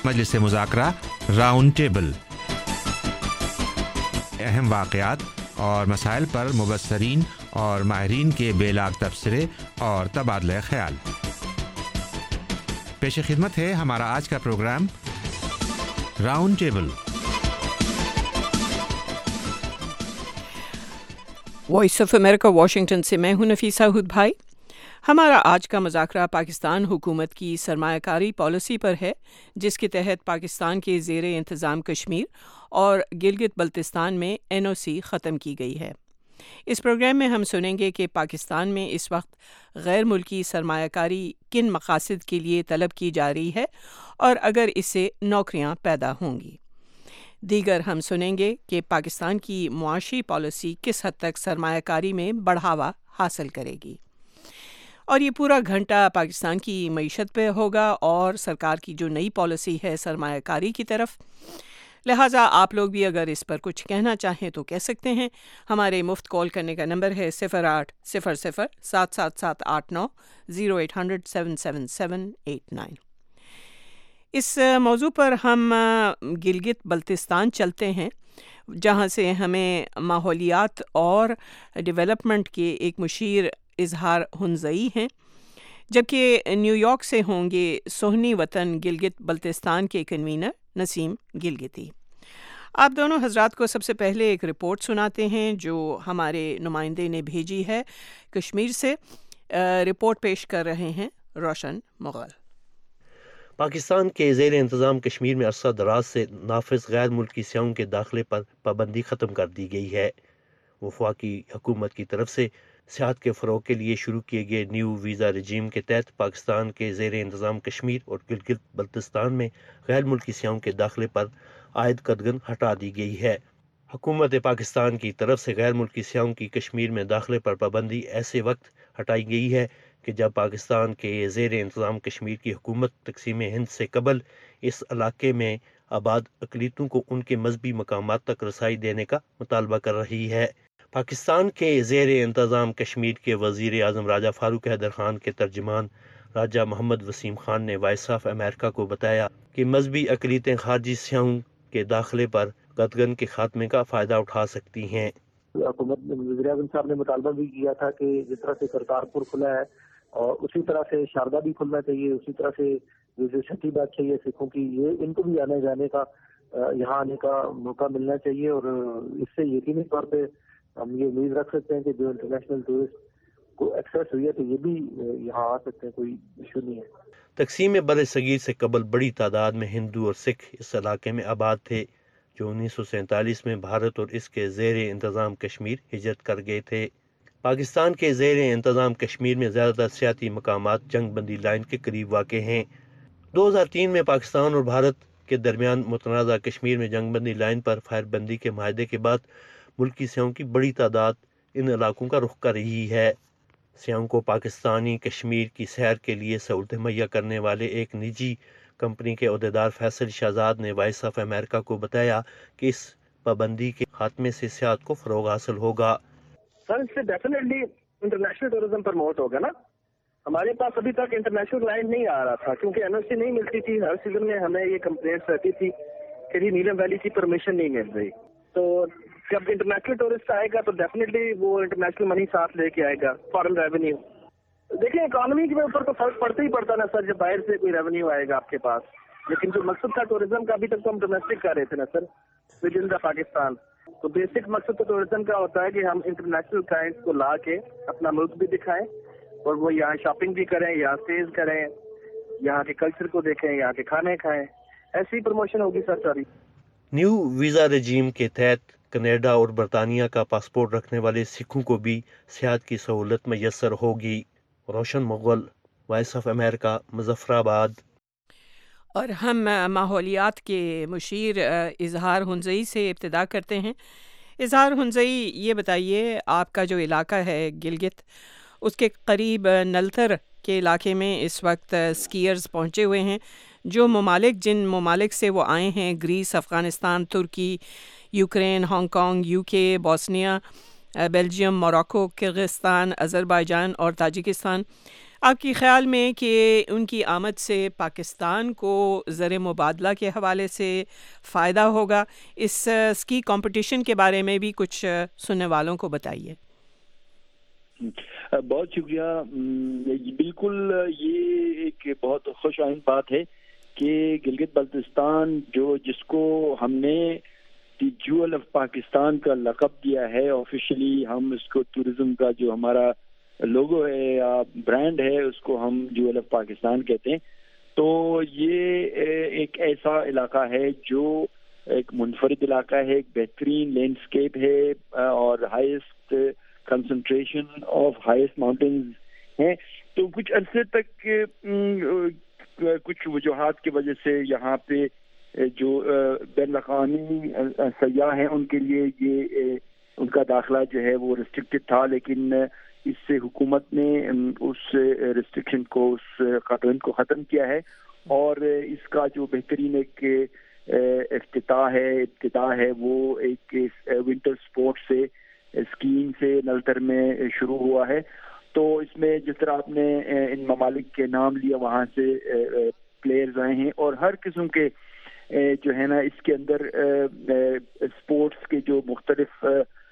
مجلس مذاکرہ round table, اہم واقعات اور مسائل پر مبصرین اور ماہرین کے بے لاگ تبصرے اور تبادلہ خیال۔ پیش خدمت ہے ہمارا آج کا program round table. Voice of America Washington سے میں ہوں نفیسہ ہود بھائی۔ ہمارا آج کا مذاکرہ پاکستان حکومت کی سرمایہ کاری پالیسی پر ہے، جس کے تحت پاکستان کے زیر انتظام کشمیر اور گلگت بلتستان میں NOC ختم کی گئی ہے۔ اس پروگرام میں ہم سنیں گے کہ پاکستان میں اس وقت غیر ملکی سرمایہ کاری کن مقاصد کے لیے طلب کی جا رہی ہے اور اگر اس سے نوکریاں پیدا ہوں گی۔ دیگر ہم سنیں گے کہ پاکستان کی معاشی پالیسی کس حد تک سرمایہ کاری میں بڑھاوا حاصل کرے گی، اور یہ پورا گھنٹہ پاکستان کی معیشت پہ ہوگا اور سرکار کی جو نئی پالیسی ہے سرمایہ کاری کی طرف۔ لہٰذا آپ لوگ بھی اگر اس پر کچھ کہنا چاہیں تو کہہ سکتے ہیں۔ ہمارے مفت کال کرنے کا نمبر ہے 0800-7779 0800-777-89۔ اس موضوع پر ہم گلگت بلتستان چلتے ہیں، جہاں سے ہمیں ماحولیات اور ڈیولپمنٹ کے ایک مشیر اظہار ہنزئی ہیں، جبکہ نیو یارک سے ہوں گے سہنی وطن گلگت بلتستان کے کنوینر نسیم گلگتی۔ آپ دونوں حضرات کو سب سے پہلے ایک رپورٹ سناتے ہیں جو ہمارے نمائندے نے بھیجی ہے کشمیر سے۔ رپورٹ پیش کر رہے ہیں روشن مغل۔ پاکستان کے زیر انتظام کشمیر میں عرصہ دراز سے نافذ غیر ملکی سیاحوں کے داخلے پر پابندی ختم کر دی گئی ہے۔ وفاقی حکومت کی طرف سے سیاحت کے فروغ کے لیے شروع کیے گئے نیو ویزا رجیم کے تحت پاکستان کے زیر انتظام کشمیر اور گلگت بلتستان میں غیر ملکی سیاحوں کے داخلے پر عائد قدغن ہٹا دی گئی ہے۔ حکومت پاکستان کی طرف سے غیر ملکی سیاحوں کی کشمیر میں داخلے پر پابندی ایسے وقت ہٹائی گئی ہے کہ جب پاکستان کے زیر انتظام کشمیر کی حکومت تقسیم ہند سے قبل اس علاقے میں آباد اقلیتوں کو ان کے مذہبی مقامات تک رسائی دینے کا مطالبہ کر رہی ہے۔ پاکستان کے زیر انتظام کشمیر کے وزیر اعظم راجہ فاروق حیدر خان کے ترجمان راجہ محمد وسیم خان نے وائس آف امریکہ کو بتایا کہ مذہبی اقلیتیں خارجی سیاحوں کے داخلے پر قدغن کے خاتمے کا فائدہ اٹھا سکتی ہیں۔ حکومت وزیر اعظم صاحب نے مطالبہ بھی کیا تھا کہ جس طرح سے کرتارپور کھلا ہے اور اسی طرح سے شاردا بھی کھلنا چاہیے، اسی طرح سے جو چھٹی بادشاہی ہے سکھوں کی، یہ ان کو بھی آنے جانے کا، یہاں آنے کا موقع ملنا چاہیے، اور اس سے یقینی طور پہ ہم یہ امید رکھ سکتے ہیں کہ جو انٹرنیشنل ٹورسٹ کو ایکسیس ہوئی ہے تو یہ بھی یہاں آ سکتے ہیں، کوئی ایشو نہیں ہے۔ تقسیم بر صغیر سے قبل بڑی تعداد میں ہندو اور سکھ اس علاقے میں آباد تھے، جو 1947 میں بھارت اور اس کے زیر انتظام کشمیر ہجرت کر گئے تھے۔ پاکستان کے زیر انتظام کشمیر میں زیادہ تر سیاحتی مقامات جنگ بندی لائن کے قریب واقع ہیں۔ 2003 میں پاکستان اور بھارت کے درمیان متنازع کشمیر میں جنگ بندی لائن پر فائر بندی کے معاہدے کے بعد ملکی سیاحوں کی بڑی تعداد ان علاقوں کا رخ کر رہی ہے۔ سیاحوں کو پاکستانی کشمیر کی سیر کے لیے سہولتیں مہیا کرنے والے ایک نجی کمپنی کے عہدیدار فیصل شہزاد نے وائس آف امریکہ کو بتایا کہ اس پابندی کے خاتمے سے سیاحت کو فروغ حاصل ہوگا۔ سر اس سے ڈیفینیٹلی انٹرنیشنل ٹورزم پروموٹ ہوگا نا۔ ہمارے پاس ابھی تک انٹرنیشنل لائن نہیں آ رہا تھا کیونکہ NOC نہیں ملتی تھی۔ ہر سیزن میں ہمیں یہ کمپلینٹس رہتی تھی کہ جی نیلم ویلی کی پرمیشن نہیں مل رہی۔ تو جب انٹرنیشنل ٹورسٹ آئے گا تو ڈیفینیٹلی وہ انٹرنیشنل منی ساتھ لے کے آئے گا، فارن ریونیو۔ دیکھیں اکانومی کے اوپر تو فرق پڑتا ہی پڑتا نا سر، جب باہر سے کوئی ریونیو آئے گا آپ کے پاس، لیکن جو مقصد تھا ٹورزم کا ابھی تک تو ہم ڈومیسٹک کر رہے تھے نا سر ود ان دا پاکستان۔ تو بیسک مقصد تو ٹورزم کا ہوتا ہے کہ ہم انٹرنیشنل کلائنٹس کو لا کے اپنا ملک بھی دکھائیں اور وہ یہاں شاپنگ بھی کریں، یہاں اسٹیز کریں، یہاں کے کلچر کو دیکھیں، یہاں کے کھانے کھائیں۔ ایسی پروموشن ہوگی سر ساری۔ نیو ویزا رجیم کے تحت کینیڈا اور برطانیہ کا پاسپورٹ رکھنے والے سکھوں کو بھی سیاحت کی سہولت میسر ہوگی۔ Roshan Mughal, Voice of America, Muzaffarabad. اور ہم ماحولیات کے مشیر اظہار ہنزئی سے ابتدا کرتے ہیں۔ اظہار ہنزئی، یہ بتائیے آپ کا جو علاقہ ہے گلگت، اس کے قریب نلتر کے علاقے میں اس وقت سکیئرز پہنچے ہوئے ہیں، جو جن ممالک سے وہ آئے ہیں، گریس، افغانستان، ترکی، Ukraine, Hong Kong, UK، Bosnia, Belgium, Morocco, Kyrgyzstan, Azerbaijan اور تاجکستان، آپ کے خیال میں کہ ان کی آمد سے پاکستان کو زر مبادلہ کے حوالے سے فائدہ ہوگا؟ اس اسکی کمپٹیشن کے بارے میں بھی کچھ سننے والوں کو بتائیے۔ بہت شکریہ۔ بالکل یہ ایک بہت خوش آئند بات ہے کہ گلگت بلتستان جس کو ہم نے دی جیول آف پاکستان کا لقب دیا ہے، آفیشلی ہم اس کو ٹورزم کا جو ہمارا لوگو ہے یا برانڈ ہے اس کو ہم جیول آف پاکستان کہتے ہیں، تو یہ ایک ایسا علاقہ ہے جو ایک منفرد علاقہ ہے، ایک بہترین لینڈسکیپ ہے اور highest concentration of highest mountains ہیں۔ تو کچھ عرصے تک کچھ وجوہات کی وجہ سے یہاں پہ جو بین الاقوامی سیاح ہیں ان کے لیے یہ ان کا داخلہ جو ہے وہ ریسٹرکٹڈ تھا، لیکن اس سے حکومت نے اس ریسٹرکشن کو، اس قانون کو ختم کیا ہے، اور اس کا جو بہترین ایک ابتدا ہے وہ ایک ونٹر سپورٹ سے، اسکیئنگ سے نلتر میں شروع ہوا ہے۔ تو اس میں جس طرح آپ نے ان ممالک کے نام لیا، وہاں سے پلیئرز آئے ہیں، اور ہر قسم کے جو ہے نا اس کے اندر اسپورٹس کے جو مختلف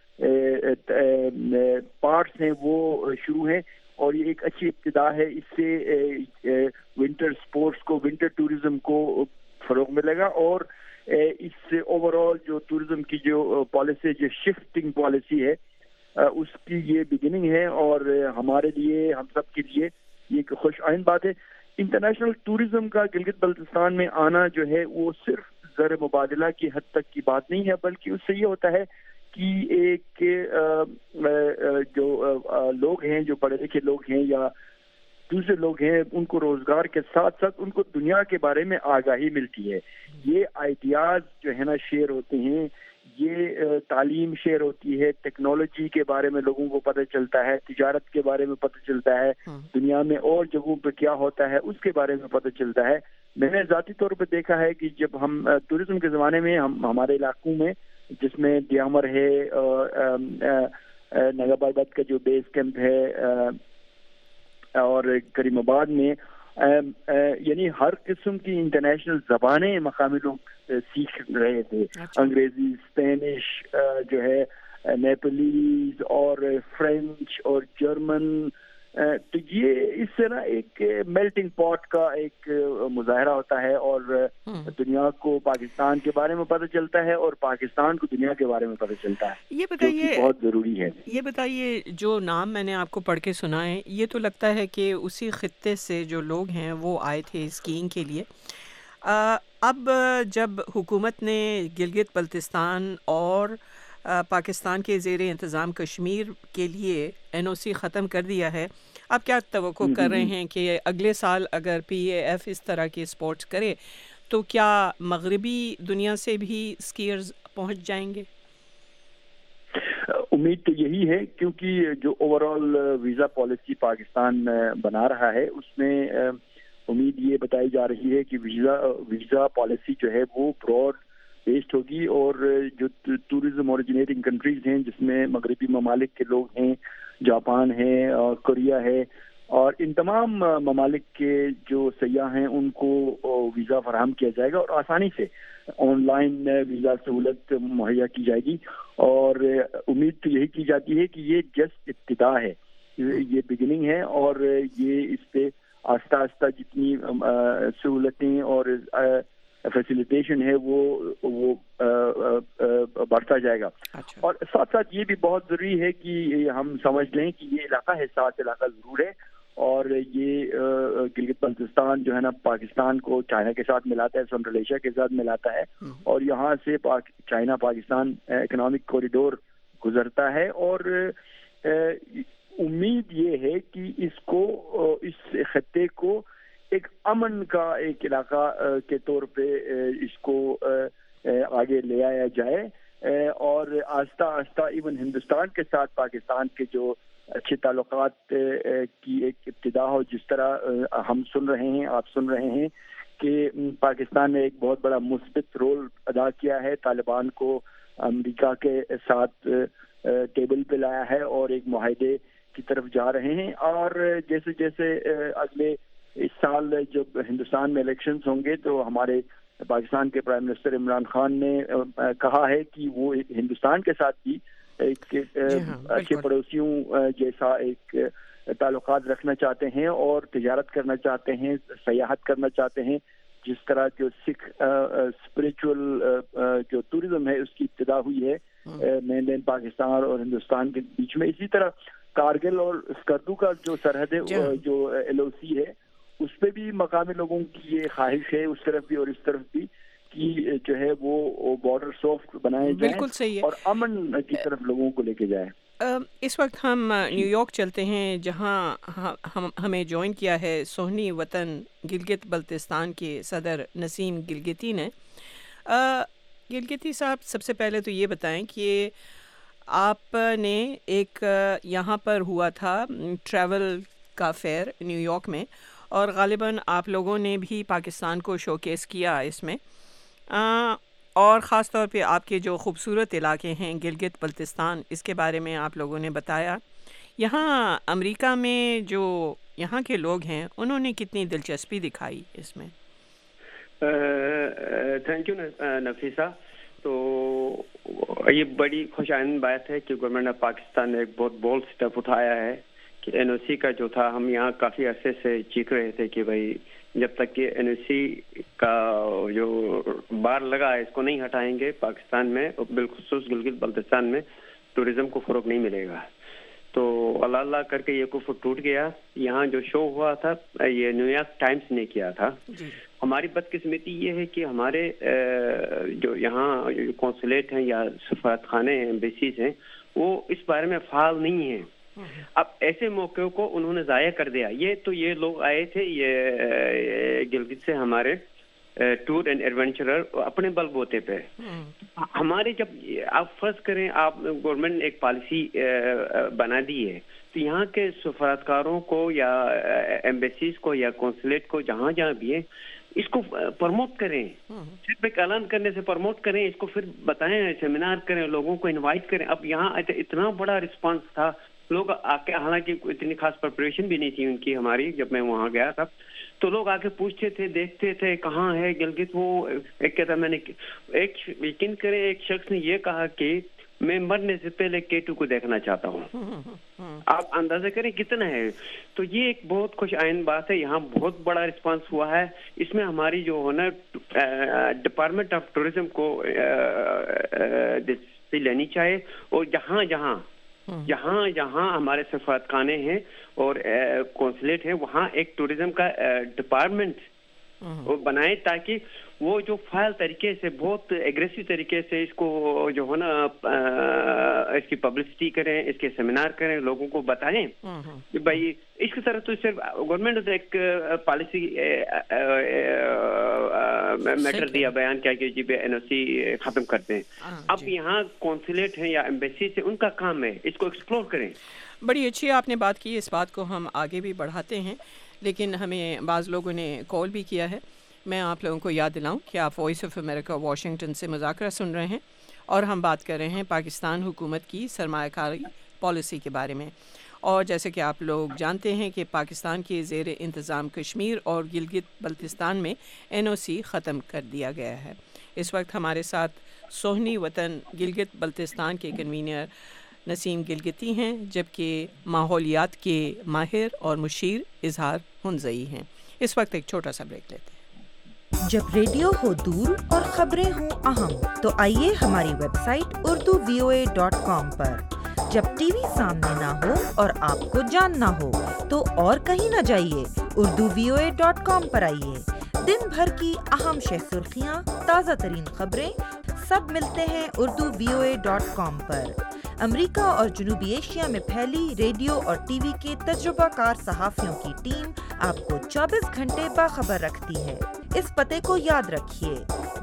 پارٹس ہیں وہ شروع ہیں، اور یہ ایک اچھی ابتدا ہے۔ اس سے ونٹر اسپورٹس کو، ونٹر ٹورزم کو فروغ ملے گا، اور اس سے اوور آل جو ٹورزم کی جو پالیسی، جو شفٹنگ پالیسی ہے، اس کی یہ بگننگ ہے، اور ہمارے لیے، ہم سب کے لیے یہ ایک خوش آئند بات ہے۔ انٹرنیشنل ٹورزم کا گلگت بلتستان میں آنا جو ہے وہ صرف زر مبادلہ کی حد تک کی بات نہیں ہے، بلکہ اس سے یہ ہوتا ہے کہ ایک جو لوگ ہیں، جو پڑھے لکھے لوگ ہیں یا دوسرے لوگ ہیں، ان کو روزگار کے ساتھ ساتھ ان کو دنیا کے بارے میں آگاہی ملتی ہے۔ یہ آئیڈیاز جو ہے نا شیئر ہوتے ہیں، یہ تعلیم شیئر ہوتی ہے، ٹیکنالوجی کے بارے میں لوگوں کو پتہ چلتا ہے، تجارت کے بارے میں پتہ چلتا ہے، دنیا میں اور جگہوں پہ کیا ہوتا ہے اس کے بارے میں پتہ چلتا ہے۔ میں نے ذاتی طور پہ دیکھا ہے کہ جب ہم ٹورزم کے زمانے میں ہمارے علاقوں میں، جس میں دیامر ہے، نگا بات کا جو بیس کیمپ ہے، اور کریم آباد میں، یعنی ہر قسم کی انٹرنیشنل زبانیں مقامی لوگ سیکھ رہے تھے۔ انگریزی، اسپینش جو ہے، نیپلیز اور فرینچ اور جرمن، تو یہ اس سے نا ایک میلٹنگ پاٹ کا ایک مظاہرہ ہوتا ہے، اور دنیا کو پاکستان کے بارے میں پتہ چلتا ہے، اور پاکستان کو دنیا کے بارے میں پتہ چلتا ہے۔ یہ بتائیے، بہت ضروری ہے۔ یہ بتائیے، جو نام میں نے آپ کو پڑھ کے سنائے، یہ تو لگتا ہے کہ اسی خطے سے جو لوگ ہیں وہ آئے تھے اسکیئنگ کے لیے۔ اب جب حکومت نے گلگت بلتستان اور پاکستان کے زیر انتظام کشمیر کے لیے NOC ختم کر دیا ہے، آپ کیا توقع کر رہے ہیں کہ اگلے سال اگر PAF اس طرح کے اسپورٹس کرے تو کیا مغربی دنیا سے بھی اسکیئرز پہنچ جائیں گے؟ امید تو یہی ہے، کیونکہ جو overall visa policy Pakistan بنا رہا ہے اس میں امید یہ بتائی جا رہی ہے کہ ویزا پالیسی جو ہے وہ براڈ بیسڈ ہوگی، اور جو ٹورزم اوریجنیٹنگ کنٹریز ہیں جس میں مغربی ممالک کے لوگ ہیں، جاپان ہے اور کوریا ہے، اور ان تمام ممالک کے جو سیاح ہیں ان کو ویزا فراہم کیا جائے گا، اور آسانی سے آن لائن ویزا سہولت مہیا کی جائے گی۔ اور امید تو یہی کی جاتی ہے کہ یہ جسٹ ابتدا ہے، یہ بگننگ ہے، اور یہ اس پہ آہستہ آہستہ جتنی سہولتیں اور فیسیلیٹیشن ہے وہ بڑھتا جائے گا۔ اور ساتھ ساتھ یہ بھی بہت ضروری ہے کہ ہم سمجھ لیں کہ یہ علاقہ حساس علاقہ ضرور ہے، اور یہ گلگت بلتستان جو ہے نا پاکستان کو چائنا کے ساتھ ملاتا ہے، سنٹرل ایشیا کے ساتھ ملاتا ہے، اور یہاں سے چائنا پاکستان اکنامک کوریڈور گزرتا ہے، اور امید یہ ہے کہ اس خطے کو ایک امن کا ایک علاقہ کے طور پہ اس کو آگے لے آیا جائے، اور آہستہ آہستہ ایون ہندوستان کے ساتھ پاکستان کے جو اچھے تعلقات کی ایک ابتدا ہو، جس طرح ہم سن رہے ہیں، آپ سن رہے ہیں کہ پاکستان نے ایک بہت بڑا مثبت رول ادا کیا ہے، طالبان کو امریکہ کے ساتھ ٹیبل پہ لایا ہے، اور ایک معاہدے کی طرف جا رہے ہیں. اور جیسے جیسے اگلے اس سال جب ہندوستان میں الیکشنز ہوں گے تو ہمارے پاکستان کے پرائم منسٹر عمران خان نے کہا ہے کہ وہ ہندوستان کے ساتھ بھی ایک اچھے پڑوسیوں جیسا ایک تعلقات رکھنا چاہتے ہیں اور تجارت کرنا چاہتے ہیں, سیاحت کرنا چاہتے ہیں. جس طرح جو سکھ اسپریچول جو ٹورزم ہے اس کی ابتدا ہوئی ہے مین لینڈ پاکستان اور ہندوستان کے بیچ میں, اسی طرح کارگل اور اسکردو کا جو سرحد ہے جو LOC ہے اس پہ بھی مقامی لوگوں کی یہ خواہش ہے, اس طرف بھی اور اس طرف بھی, کہ جو ہے وہ بارڈر سافٹ بنائے جائیں اور امن کی طرف لوگوں کو لے کے جائیں. اس وقت ہم نیو یارک چلتے ہیں جہاں ہمیں جوائن کیا ہے سہنی وطن گلگت بلتستان کے صدر نسیم گلگتی نے. گلگتی صاحب, سب سے پہلے تو یہ بتائیں کہ آپ نے ایک یہاں پر ہوا تھا ٹریول کا فیئر نیو یارک میں, اور غالباً آپ لوگوں نے بھی پاکستان کو شوکیس کیا اس میں, اور خاص طور پہ آپ کے جو خوبصورت علاقے ہیں گلگت بلتستان, اس کے بارے میں آپ لوگوں نے بتایا. یہاں امریکہ میں جو یہاں کے لوگ ہیں انہوں نے کتنی دلچسپی دکھائی اس میں؟ Thank you Nafisa. تو یہ بڑی خوش آئند بات ہے کہ گورنمنٹ آف پاکستان نے ایک بہت بولڈ اسٹیپ اٹھایا ہے کہ NOC کا جو تھا, ہم یہاں کافی عرصے سے چیخ رہے تھے کہ بھائی جب تک کہ NOC کا جو بار لگا ہے اس کو نہیں ہٹائیں گے پاکستان میں, بالخصوص گلگت بلتستان میں ٹورزم کو فروغ نہیں ملے گا. تو اللہ کر کے یہ کفر ٹوٹ گیا. یہاں جو شو ہوا تھا یہ نیو یارک ٹائمز نے کیا تھا. ہماری بدقسمتی یہ ہے کہ ہمارے جو یہاں کونسولیٹ ہیں یا سفارت خانے ہیں, ایمبیسیز ہیں, وہ اس بارے میں فعال نہیں ہیں. اب ایسے موقعوں کو انہوں نے ضائع کر دیا. یہ لوگ آئے تھے یہ گلگت سے ہمارے ٹور اینڈ ایڈونچرر اپنے بل بوتے پہ. ہمارے جب آپ فرض کریں آپ گورنمنٹ نے ایک پالیسی بنا دی ہے تو یہاں کے سفارتکاروں کو یا ایمبیسیز کو یا کونسولیٹ کو جہاں جہاں بھی ہے اس کو پروموٹ کریں, صرف ایک اعلان کرنے سے پروموٹ کریں, اس کو پھر بتائیں, سیمینار کریں, لوگوں کو انوائٹ کریں. اب یہاں اتنا بڑا رسپانس تھا, لوگ آ کے, حالانکہ اتنی خاص پریپریشن بھی نہیں تھی ان کی ہماری, جب میں وہاں گیا تھا تو لوگ آ کے پوچھتے تھے, دیکھتے تھے کہاں ہے گلگت. وہ ایک کہتا میں نے ایک یقین کریں ایک شخص نے یہ کہا کہ میں مرنے سے پہلے K2 کو دیکھنا چاہتا ہوں. آپ اندازہ کریں کتنا ہے. تو یہ ایک بہت خوش آئند بات ہے. یہاں بہت بڑا رسپانس ہوا ہے. اس میں ہماری جو ہے نا ڈپارٹمنٹ آف ٹورزم کو دلچسپی لینی چاہیے, اور جہاں جہاں ہمارے سفارت خانے ہیں اور کونسولیٹ ہیں وہاں ایک ٹورزم کا ڈپارٹمنٹ وہ بنائیں تاکہ وہ جو فعال طریقے سے, بہت ایگریسو طریقے سے اس کو جو ہے نا اس کی پبلسٹی کریں, اس کے سیمینار کریں, لوگوں کو بتائیں کہ بھائی اس کی طرف تو صرف گورنمنٹ نے ایک پالیسی میٹر دیا, بیان کیا کہ جی NOC ختم کرتے ہیں. اب یہاں کونسولیٹ ہیں یا ایمبیسی سے ان کا کام ہے اس کو ایکسپلور کریں. بڑی اچھی آپ نے بات کی. اس بات کو ہم آگے بھی بڑھاتے ہیں, لیکن ہمیں بعض لوگوں نے کال بھی کیا ہے. میں آپ لوگوں کو یاد دلاؤں کہ آپ وائس آف امریکہ واشنگٹن سے مذاکرہ سن رہے ہیں, اور ہم بات کر رہے ہیں پاکستان حکومت کی سرمایہ کاری پالیسی کے بارے میں. اور جیسے کہ آپ لوگ جانتے ہیں کہ پاکستان کے زیر انتظام کشمیر اور گلگت بلتستان میں NOC ختم کر دیا گیا ہے. اس وقت ہمارے ساتھ سہنی وطن گلگت بلتستان کے کنوینر نسیم گلگتی ہیں, جبکہ ماحولیات کے ماہر اور مشیر اظہار ہنزئی ہیں. اس وقت ایک چھوٹا سا بریک لیتے ہیں. جب ریڈیو ہو دور اور خبریں ہوں اہم تو آئیے ہماری ویب سائٹ urduvoa.com پر. جب ٹی وی سامنے نہ ہو اور آپ کو جاننا ہو تو اور کہیں نہ جائیے, urduvoa.com پر آئیے. دن بھر کی اہم شہ سرخیاں, تازہ ترین خبریں سب ملتے ہیں urduvoa.com پر. امریکہ اور جنوبی ایشیا میں پھیلی ریڈیو اور ٹی وی کے تجربہ کار صحافیوں کی ٹیم آپ کو 24 گھنٹے باخبر رکھتی ہے. اس پتے کو یاد رکھیے,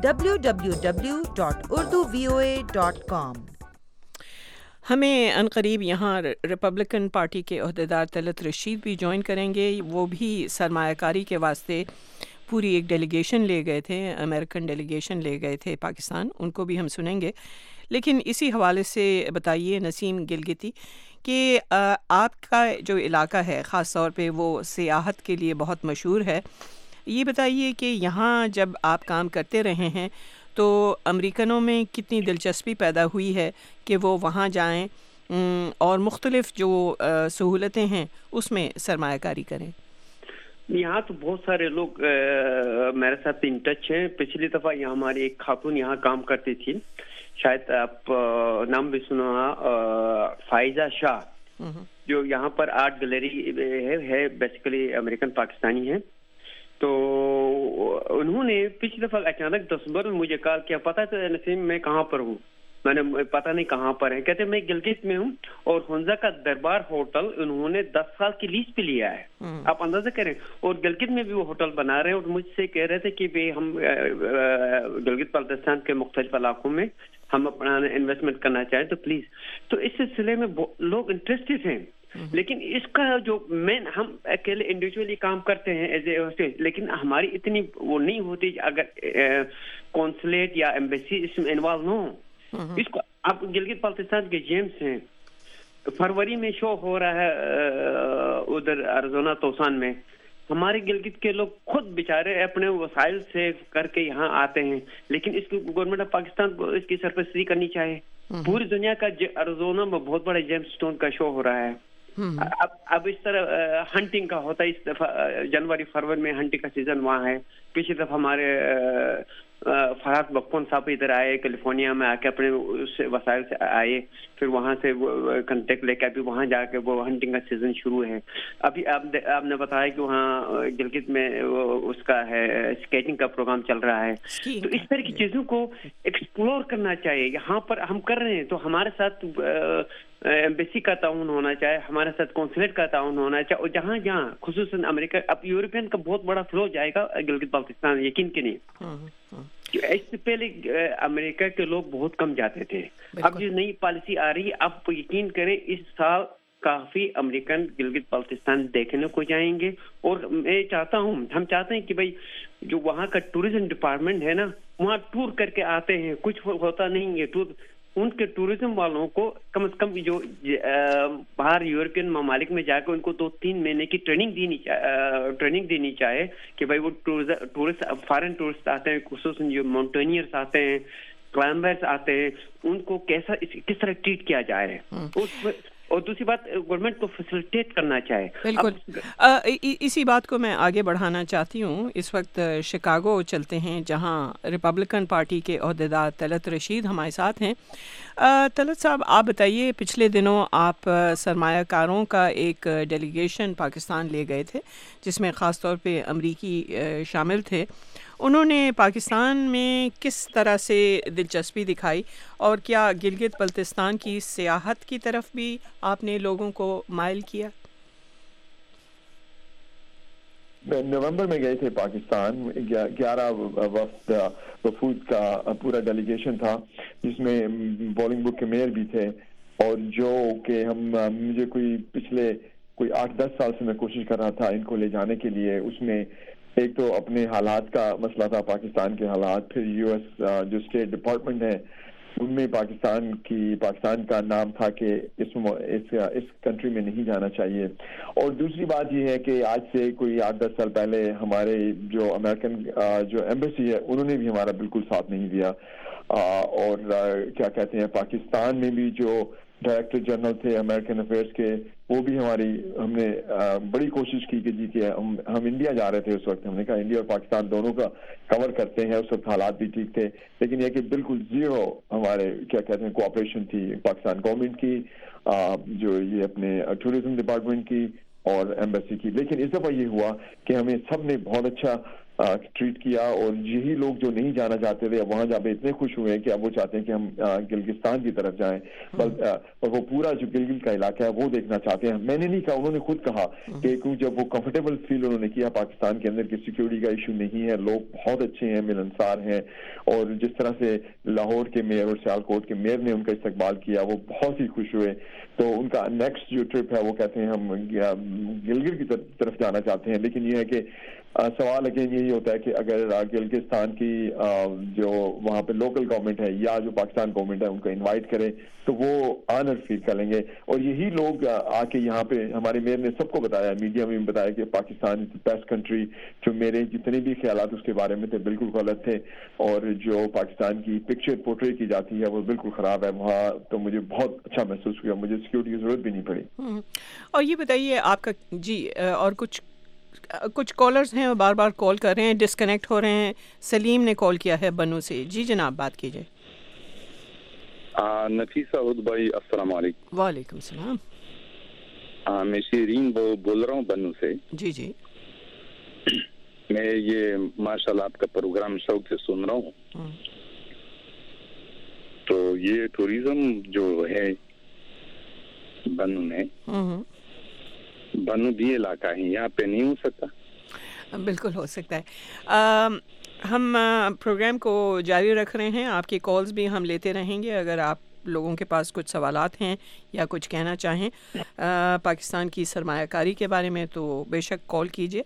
www.urduvoa.com. ہمیں عنقریب یہاں ریپبلکن پارٹی کے عہدیدار طلعت رشید بھی جوائن کریں گے. وہ بھی سرمایہ کاری کے واسطے پوری ایک ڈیلیگیشن لے گئے تھے، امریکن ڈیلیگیشن لے گئے تھے پاکستان، ان کو بھی ہم سنیں گے. لیکن اسی حوالے سے بتائیے نسیم گلگتی کہ آپ کا جو علاقہ ہے خاص طور پہ وہ سیاحت کے لیے بہت مشہور ہے. یہ بتائیے کہ یہاں جب آپ کام کرتے رہے ہیں تو امریکنوں میں کتنی دلچسپی پیدا ہوئی ہے کہ وہ وہاں جائیں اور مختلف جو سہولتیں ہیں اس میں سرمایہ کاری کریں؟ یہاں تو بہت سارے لوگ میرے ساتھ ان ٹچ ہیں. پچھلی دفعہ یہاں ہماری ایک خاتون یہاں کام کرتی تھی، شاید آپ نام بھی سنا، فائزہ شاہ، جو یہاں پر آرٹ گیلری ہے، بیسیکلی امریکن پاکستانی ہے. تو انہوں نے پچھلی دفعہ اچانک دسمبر میں مجھے کال کیا، پتہ ہے نسیم میں کہاں پر ہوں؟ میں نے پتہ نہیں کہاں پر ہے. کہتے میں گلگت میں ہوں اور ہنزا کا دربار ہوٹل انہوں نے 10 سال کی لیز پہ لیا ہے. آپ اندازہ کریں، اور گلگت میں بھی وہ ہوٹل بنا رہے ہیں. اور مجھ سے کہہ رہے تھے کہ ہم گلگت بلتستان کے مختلف علاقوں میں ہم اپنا انویسٹمنٹ کرنا چاہیں تو پلیز. تو اس سلسلے میں لوگ انٹرسٹڈ ہیں. لیکن اس کا جو مین، ہم اکیلے انڈیویجولی کام کرتے ہیں ایز اے، لیکن ہماری اتنی وہ نہیں ہوتی اگر کونسلیٹ یا ایمبیسی اس میں انوالو نہ ہو. اس کو آپ گلگت بلتستان کے جیمز ہیں، فروری میں شو ہو رہا ہے ادھر ارزونا توسان میں. ہمارے گلگت کے لوگ خود بیچارے اپنے وسائل سے کر کے یہاں آتے ہیں، لیکن اس کی گورنمنٹ آف پاکستان کو اس کی سرپرستی کرنی چاہیے. پوری دنیا کا ارزونا میں بہت بڑا جیمز اسٹون کا شو ہو رہا ہے. اب اس طرح ہنٹنگ کا ہوتا ہے. اس دفعہ جنوری فروری میں ہنٹنگ کا سیزن وہاں ہے. پچھلی دفعہ ہمارے فرحت بکون صاحب ادھر آئے، کیلیفورنیا میں آ کے اپنے اس وسائل سے آئے، پھر وہاں سے کنٹیکٹ لے کے ابھی وہاں جا کے وہ ہنٹنگ کا سیزن شروع ہے. ابھی آپ نے بتایا کہ وہاں گلگت میں اس کا ہے اسکیٹنگ کا پروگرام چل رہا ہے. تو اس طرح کی چیزوں کو ایکسپلور کرنا چاہیے. یہاں پر ہم کر رہے ہیں تو ہمارے ساتھ ایمبیسی کا تعاون ہونا چاہیے، ہمارے ساتھ کونسلیٹ کا تعاون ہونا چاہیے. اور جہاں جہاں خصوصاً امریکہ، اب یورپین کا بہت بڑا فلو جائے گا گلگت بلتستان، یقین کے نہیں. اس سے پہلے امریکہ کے لوگ بہت کم جاتے تھے. اب جو نئی پالیسی آ رہی ہے، اب یقین کریں اس سال کافی امریکن گلگت بلتستان دیکھنے کو جائیں گے. اور میں چاہتا ہوں، ہم چاہتے ہیں کہ بھائی جو وہاں کا ٹورزم ڈپارٹمنٹ ہے نا، وہاں ٹور کر کے آتے ہیں، کچھ ہوتا نہیں ہے ٹور. ان کے ٹورزم والوں کو کم از کم جو باہر یورپین ممالک میں جا کے ان کو 2-3 مہینے کی ٹریننگ دینی چاہے کہ بھائی وہ ٹورسٹ، فارن ٹورسٹ آتے ہیں، خصوصاً جو ماؤنٹینئرس آتے ہیں، کلائمبرس آتے ہیں، ان کو کس طرح ٹریٹ کیا جائے. اور دوسری بات، گورنمنٹ کو فیسیلیٹیٹ کرنا چاہے. بالکل اسی بات کو میں آگے بڑھانا چاہتی ہوں. اس وقت شکاگو چلتے ہیں جہاں ریپبلکن پارٹی کے عہدیدار طلعت رشید ہمارے ساتھ ہیں. طلعت صاحب، آپ بتائیے، پچھلے دنوں آپ سرمایہ کاروں کا ایک ڈیلیگیشن پاکستان لے گئے تھے جس میں خاص طور پہ امریکی شامل تھے. انہوں نے پاکستان میں کس طرح سے دلچسپی دکھائی اور کیا گلگت بلتستان کی سیاحت کی طرف بھی آپ نے لوگوں کو مائل کیا؟ نومبر میں گئے تھے پاکستان. 11 وفود کا پورا ڈیلیگیشن تھا جس میں بولنگ بک کے میئر بھی تھے. اور جو کہ مجھے پچھلے 8-10 سال سے میں کوشش کر رہا تھا ان کو لے جانے کے لیے. اس میں ایک تو اپنے حالات کا مسئلہ تھا، پاکستان کے حالات، پھر یو ایس جو اسٹیٹ ڈپارٹمنٹ ہے ان میں پاکستان کا نام تھا کہ اس کنٹری میں نہیں جانا چاہیے. اور دوسری بات یہ ہے کہ آج سے کوئی 8-10 سال پہلے ہمارے جو امریکن جو ایمبیسی ہے انہوں نے بھی ہمارا بالکل ساتھ نہیں دیا. اور کیا کہتے ہیں، پاکستان میں بھی جو ڈائریکٹر جنرل تھے امریکن افیئرس کے، وہ بھی ہم نے بڑی کوشش کی کہ ہم انڈیا جا رہے تھے. اس وقت ہم نے کہا انڈیا اور پاکستان دونوں کا کور کرتے ہیں. اس وقت حالات بھی ٹھیک تھے، لیکن یہ کہ بالکل زیرو ہمارے کیا کہتے ہیں کوآپریشن تھی پاکستان گورنمنٹ کی، جو یہ اپنے ٹورزم ڈپارٹمنٹ کی اور ایمبیسی کی. لیکن اس دفعہ یہ ہوا کہ ہمیں سب نے بہت اچھا ٹریٹ کیا. اور یہی لوگ جو نہیں جانا چاہتے تھے اب وہاں جا کے اتنے خوش ہوئے کہ اب وہ چاہتے ہیں کہ ہم گلگستان کی طرف جائیں، اور وہ پورا جو گلگت کا علاقہ ہے وہ دیکھنا چاہتے ہیں. میں نے نہیں کہا، انہوں نے خود کہا کہ جب وہ کمفرٹیبل فیل انہوں نے کیا پاکستان کے اندر کہ سیکورٹی کا ایشو نہیں ہے، لوگ بہت اچھے ہیں، ملنسار ہیں. اور جس طرح سے لاہور کے میئر اور سیالکوٹ کے میئر نے ان کا استقبال کیا وہ بہت ہی خوش ہوئے. تو ان کا نیکسٹ جو ٹرپ ہے وہ کہتے ہیں ہم گلگت کی طرف جانا چاہتے ہیں. لیکن یہ ہے کہ سوال اگین یہی ہوتا ہے کہ اگر گلگستان کی جو وہاں پہ لوکل گورنمنٹ ہے یا جو پاکستان گورنمنٹ ہے ان کو انوائٹ کرے تو وہ آنر فیل کر لیں گے. اور یہی لوگ آ کے یہاں پہ ہمارے میئر نے سب کو بتایا, میڈیا میں بتایا کہ Pakistan is the best country. جو میرے جتنے بھی خیالات اس کے بارے میں تھے بالکل غلط تھے, اور جو پاکستان کی پکچر پورٹری کی جاتی ہے وہ بالکل خراب ہے وہاں. تو مجھے بہت اچھا محسوس ہوا, مجھے سیکورٹی کی ضرورت بھی نہیں پڑی. اور یہ بتائیے آپ کا جی, اور کچھ کالرز ہیں بار بار کال کر رہے ہیں, ڈسکنیکٹ ہو رہے ہیں. سلیم نے کال کیا ہے بنو سے. جی جناب بات کیجیے. نفیسہ عود بھائی السلام علیکم. وعلیکم السلام. میں شیرین بول رہا ہوں بنو سے. جی جی. میں یہ ماشاء اللہ آپ کا پروگرام شوق سے سن رہا ہوں. تو یہ ٹوریزم جو ہے بنو میں, بنو بھی علاقہ ہے, یہاں پہ نہیں ہو سکتا؟ بالکل ہو سکتا ہے. ہم پروگرام کو جاری رکھ رہے ہیں, آپ کی کالز بھی ہم لیتے رہیں گے. اگر آپ لوگوں کے پاس کچھ سوالات ہیں یا کچھ کہنا چاہیں پاکستان کی سرمایہ کاری کے بارے میں تو بے شک کال کیجیے.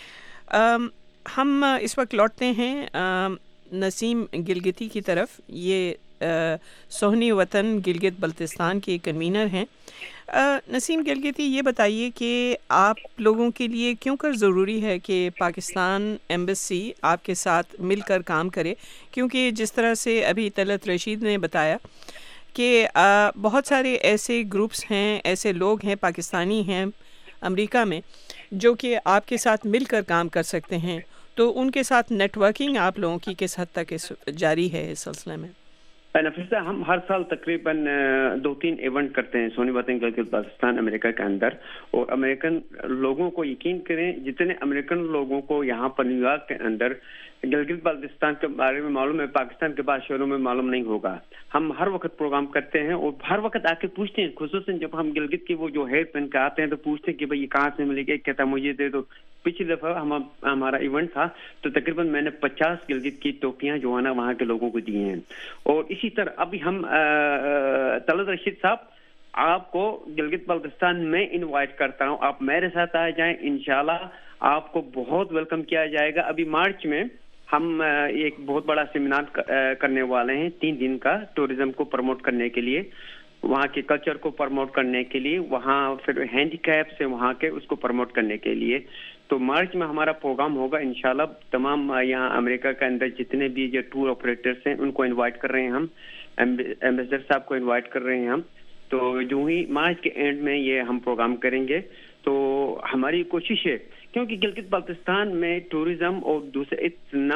ہم اس وقت لوٹتے ہیں نسیم گلگتی کی طرف. یہ سہنی وطن گلگت بلتستان کے کنوینر ہیں. نسیم گلگتی, یہ بتائیے کہ آپ لوگوں کے لیے کیوں کر ضروری ہے کہ پاکستان ایمبیسی آپ کے ساتھ مل کر کام کرے؟ کیونکہ جس طرح سے ابھی طلعت رشید نے بتایا کہ بہت سارے ایسے گروپس ہیں, ایسے لوگ ہیں, پاکستانی ہیں امریکہ میں, جو کہ آپ کے ساتھ مل کر کام کر سکتے ہیں. تو ان کے ساتھ نیٹ ورکنگ آپ لوگوں کی کس حد تک جاری ہے اس سلسلے میں؟ نفیسہ, ہم ہر سال تقریباً 2-3 ایونٹ کرتے ہیں سونی وطن گلگت بلتستان امریکہ کے اندر. اور امریکن لوگوں کو یقین کریں, جتنے امریکن لوگوں کو یہاں پر نیو یارک کے اندر گلگت بلتستان کے بارے میں معلوم ہے, پاکستان کے بعد شہروں میں معلوم نہیں ہوگا. ہم ہر وقت پروگرام کرتے ہیں اور ہر وقت آ کے پوچھتے ہیں, خصوصاً جب ہم گلگت کی وہ جو ہیئر پہن کے آتے ہیں تو پوچھتے ہیں کہ بھائی یہ کہاں سے ملے گا, کہتا مجھے دے دو. پچھلی دفعہ ہمارا ایونٹ تھا تو تقریباً میں نے 50 گلگت کی ٹوپیاں جو ہے نا وہاں کے لوگوں کو دی ہیں. اور اسی طرح ابھی ہم طلعت رشید صاحب آپ کو گلگت بلتستان میں انوائٹ کرتا ہوں, آپ میرے ساتھ آ جائیں, انشاءاللہ آپ کو بہت ویلکم کیا جائے گا. ابھی مارچ میں ہم ایک بہت بڑا سیمینار کرنے والے ہیں 3 دن کا, ٹورزم کو پروموٹ کرنے کے لیے, وہاں کے کلچر کو پروموٹ کرنے کے لیے, وہاں پھر ہینڈی کیپ سے وہاں کے اس کو پروموٹ کرنے کے لیے. تو مارچ میں ہمارا پروگرام ہوگا انشاءاللہ. تمام یہاں امریکہ کے اندر جتنے بھی جو ٹور آپریٹرس ہیں ان کو انوائٹ کر رہے ہیں ہم, ایمبیسڈر صاحب کو انوائٹ کر رہے ہیں ہم. تو جو ہی مارچ کے اینڈ میں یہ ہم پروگرام کریں گے. تو ہماری کوشش ہے کیونکہ گلگت بلتستان میں ٹورزم اور دوسرے اتنا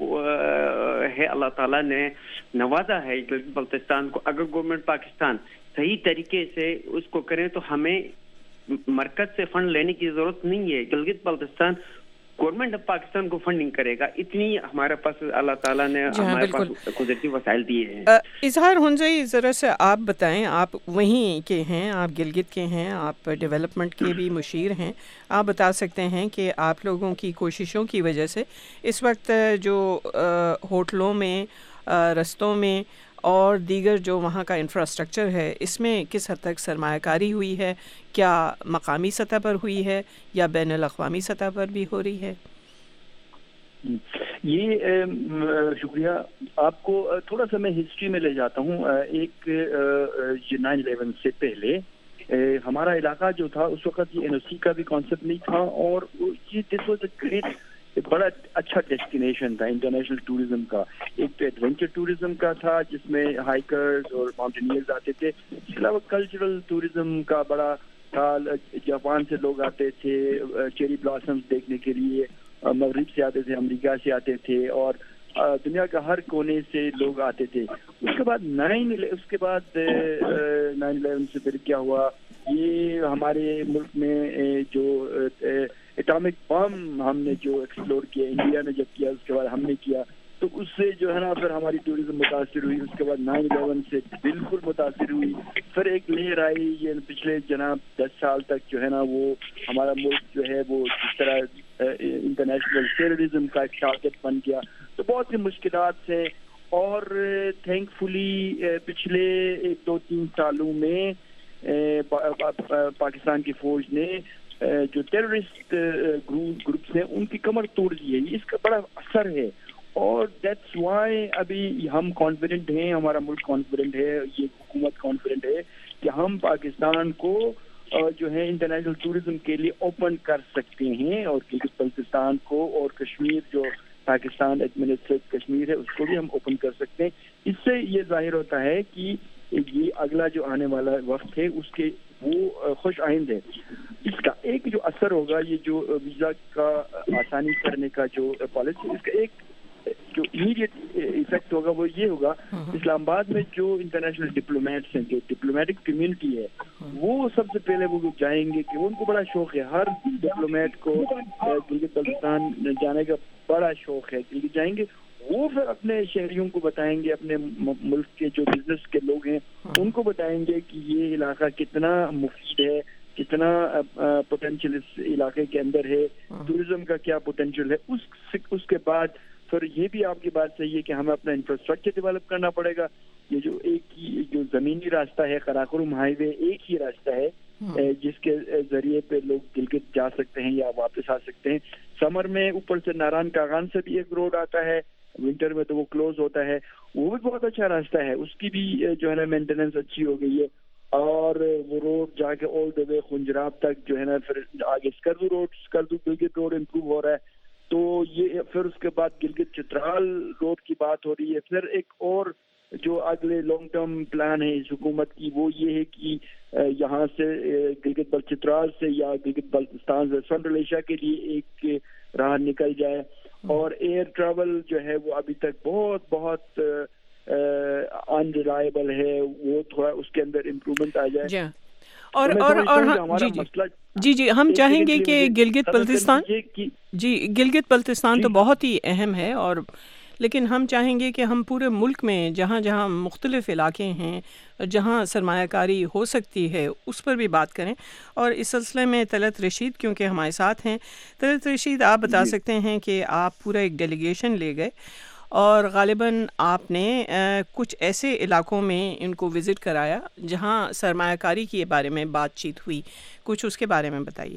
ہے, اللہ تعالیٰ نے نوازا ہے گلگت بلتستان کو. اگر گورنمنٹ پاکستان صحیح طریقے سے اس کو کریں تو ہمیں مرکز سے فنڈ لینے کی ضرورت نہیں ہے. گلگت بلتستان گورنمنٹ آف پاکستان کو فنڈنگ کرے گا, اتنی ہمارے پاس اللہ تعالیٰ نے ہمارے پاس قدرتی وسائل دیے ہیں. اظہار ہنزئی, ذرا سے آپ بتائیں, آپ وہیں کے ہیں, آپ گلگت کے ہیں, آپ ڈیولپمنٹ کے بھی مشیر ہیں, آپ بتا سکتے ہیں کہ آپ لوگوں کی کوششوں کی وجہ سے اس وقت جو ہوٹلوں میں, رستوں میں اور دیگر جو وہاں کا انفراسٹرکچر ہے اس میں کس حد تک سرمایہ کاری ہوئی ہے؟ کیا مقامی سطح پر ہوئی ہے یا بین الاقوامی سطح پر بھی ہو رہی ہے؟ یہ شکریہ. آپ کو تھوڑا سا میں ہسٹری میں لے جاتا ہوں. ایک 9/11 سے پہلے ہمارا علاقہ جو تھا اس وقت یہ NOC کا بھی کانسیپٹ نہیں تھا, اور یہ دس واز اے گریٹ, بڑا اچھا ڈیسٹینیشن تھا انٹرنیشنل ٹوریزم کا. ایک تو ایڈونچر ٹوریزم کا تھا جس میں ہائیکرز اور ماؤنٹینئرز آتے تھے, اس کے علاوہ کلچرل ٹوریزم کا بڑا تھا. جاپان سے لوگ آتے تھے چیری بلاسمز دیکھنے کے لیے, مغرب سے آتے تھے, امریکہ سے آتے تھے, اور دنیا کا ہر کونے سے لوگ آتے تھے. اس کے بعد 9/11 سے پھر کیا ہوا, یہ ہمارے ملک میں جو اٹامک بم ہم نے جو ایکسپلور کیا, انڈیا نے جب کیا اس کے بعد ہم نے کیا, تو اس سے جو ہے نا پھر ہماری ٹوریزم متاثر ہوئی. اس کے بعد 9/11 سے بالکل متاثر ہوئی. پھر ایک لہر آئی یہ پچھلے جناب 10 سال تک جو ہے نا وہ ہمارا ملک جو ہے وہ جس طرح انٹرنیشنل ٹیررزم کا ایک ٹارگٹ بن گیا. تو بہت سی مشکلات سے, اور تھینک فلی پچھلے 2-3 سالوں میں پاکستان کی فوج نے جو ٹیررسٹ گروپس ہیں ان کی کمر توڑ دی ہے. اس کا بڑا اثر ہے اور دیٹس وائی ابھی ہم کانفیڈنٹ ہیں, ہمارا ملک کانفیڈنٹ ہے, یہ حکومت کانفیڈنٹ ہے کہ ہم پاکستان کو جو ہے انٹرنیشنل ٹورزم کے لیے اوپن کر سکتے ہیں, اور گلگت بلتستان کو اور کشمیر جو پاکستان ایڈمنسٹریٹ کشمیر ہے اس کو بھی ہم اوپن کر سکتے ہیں. اس سے یہ ظاہر ہوتا ہے کہ یہ اگلا جو آنے والا وقت ہے اس کے وہ خوش آئند ہے. اس کا ایک جو اثر ہوگا, یہ جو ویزا کا آسانی کرنے کا جو پالیسی, اس کا ایک جو امیڈیٹ ایفیکٹ ہوگا وہ یہ ہوگا, اسلام آباد میں جو انٹرنیشنل ڈپلومیٹس ہیں, جو ڈپلومیٹک کمیونٹی ہے, وہ سب سے پہلے وہ جائیں گے کہ ان کو بڑا شوق ہے, ہر ڈپلومیٹ کو گلگت بلتستان جانے کا بڑا شوق ہے, گلگت جائیں گے. وہ پھر اپنے شہریوں کو بتائیں گے, اپنے ملک کے جو بزنس کے لوگ ہیں ان کو بتائیں گے کہ یہ علاقہ کتنا مفید ہے, کتنا پوٹینشیل اس علاقے کے اندر ہے, ٹورزم کا کیا پوٹینشیل ہے. اس کے بعد پھر یہ بھی آپ کی بات صحیح ہے کہ ہمیں اپنا انفراسٹرکچر ڈیولپ کرنا پڑے گا. یہ جو ایک ہی جو زمینی راستہ ہے, قراقرم ہائی وے ایک ہی راستہ ہے جس کے ذریعے پہ لوگ گلگت جا سکتے ہیں یا واپس آ سکتے ہیں. سمر میں اوپر سے ناران کاغان سے بھی ایک روڈ آتا ہے, ونٹر میں تو وہ کلوز ہوتا ہے, وہ بھی بہت اچھا راستہ ہے, اس کی بھی جو ہے نا مینٹیننس اچھی ہو گئی ہے. اور وہ روڈ جا کے آل دا وے خنجراب تک جو ہے نا, پھر آگے اسکردو گلگت روڈ امپروو ہو رہا ہے. تو یہ پھر اس کے بعد گلگت چترال روڈ کی بات ہو رہی ہے. پھر ایک اور جو اگلے لانگ ٹرم پلان ہے اس حکومت کی وہ یہ ہے کہ یہاں سے گلگت بل چترال سے یا گلگت بلتستان سے سنٹرل ایشیا کے لیے ایک راہ نکل جائے. اور ایئر ٹریول جو ہے وہ ابھی تک بہت انریلائبل ہے, وہ تھوڑا اس کے اندر امپروومنٹ آ جائے. اور جی ہم چاہیں گے کہ گلگت بلتستان تو بہت ہی اہم ہے, اور لیکن ہم چاہیں گے کہ ہم پورے ملک میں جہاں جہاں مختلف علاقے ہیں جہاں سرمایہ کاری ہو سکتی ہے اس پر بھی بات کریں. اور اس سلسلے میں طلعت رشید کیونکہ ہمارے ساتھ ہیں. طلعت رشید, آپ بتا سکتے ہیں کہ آپ پورا ایک ڈیلیگیشن لے گئے اور غالباً آپ نے کچھ ایسے علاقوں میں ان کو وزٹ کرایا جہاں سرمایہ کاری کے بارے میں بات چیت ہوئی, کچھ اس کے بارے میں بتائیے.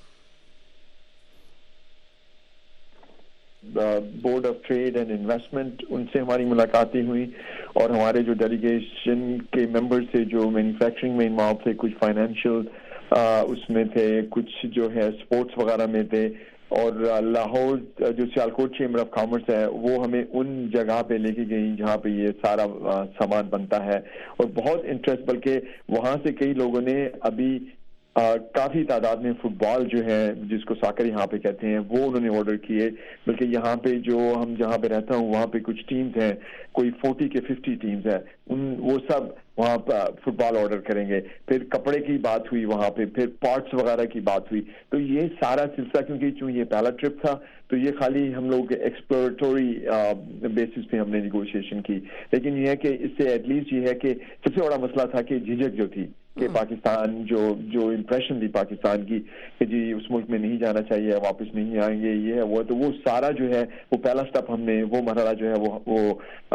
Board of trade and investment, ان سے ہماری ملاقاتیں ہوئی, اور ہمارے جو ڈیلیگیشن کے ممبر تھے جو مینوفیکچرنگ میں انوالو تھے, کچھ فائنینشیل اس میں تھے, کچھ جو ہے اسپورٹس وغیرہ میں تھے, اور لاہور جو سیالکوٹ چیمبر آف کامرس ہے وہ ہمیں ان جگہ پہ لے کے گئی جہاں پہ یہ سارا سامان بنتا ہے. اور بہت انٹرسٹ, بلکہ وہاں سے کئی لوگوں نے ابھی کافی تعداد میں فٹ بال جو ہے جس کو ساکر یہاں پہ کہتے ہیں وہ انہوں نے آرڈر کیے. بلکہ یہاں پہ جو ہم جہاں پہ رہتا ہوں وہاں پہ کچھ ٹیمز ہیں, کوئی 40 کے 50 ٹیمز ہیں, وہ سب وہاں فٹ بال آرڈر کریں گے. پھر کپڑے کی بات ہوئی وہاں پہ, پھر پارٹس وغیرہ کی بات ہوئی. تو یہ سارا سلسلہ, کیونکہ چونکہ یہ پہلا ٹرپ تھا تو یہ خالی ہم لوگ ایکسپلوریٹوری بیسس پہ ہم نے نیگوشیشن کی. لیکن یہ ہے کہ اس سے ایٹ لیسٹ یہ ہے کہ سب سے بڑا مسئلہ تھا کہ جھجک جو تھی کہ پاکستان جو امپریشن تھی پاکستان کی کہ جی اس ملک میں نہیں جانا چاہیے, واپس نہیں آئیں گے, یہ ہے وہ, تو وہ سارا جو ہے وہ پہلا سٹیپ ہم نے, وہ مرحلہ جو ہے وہ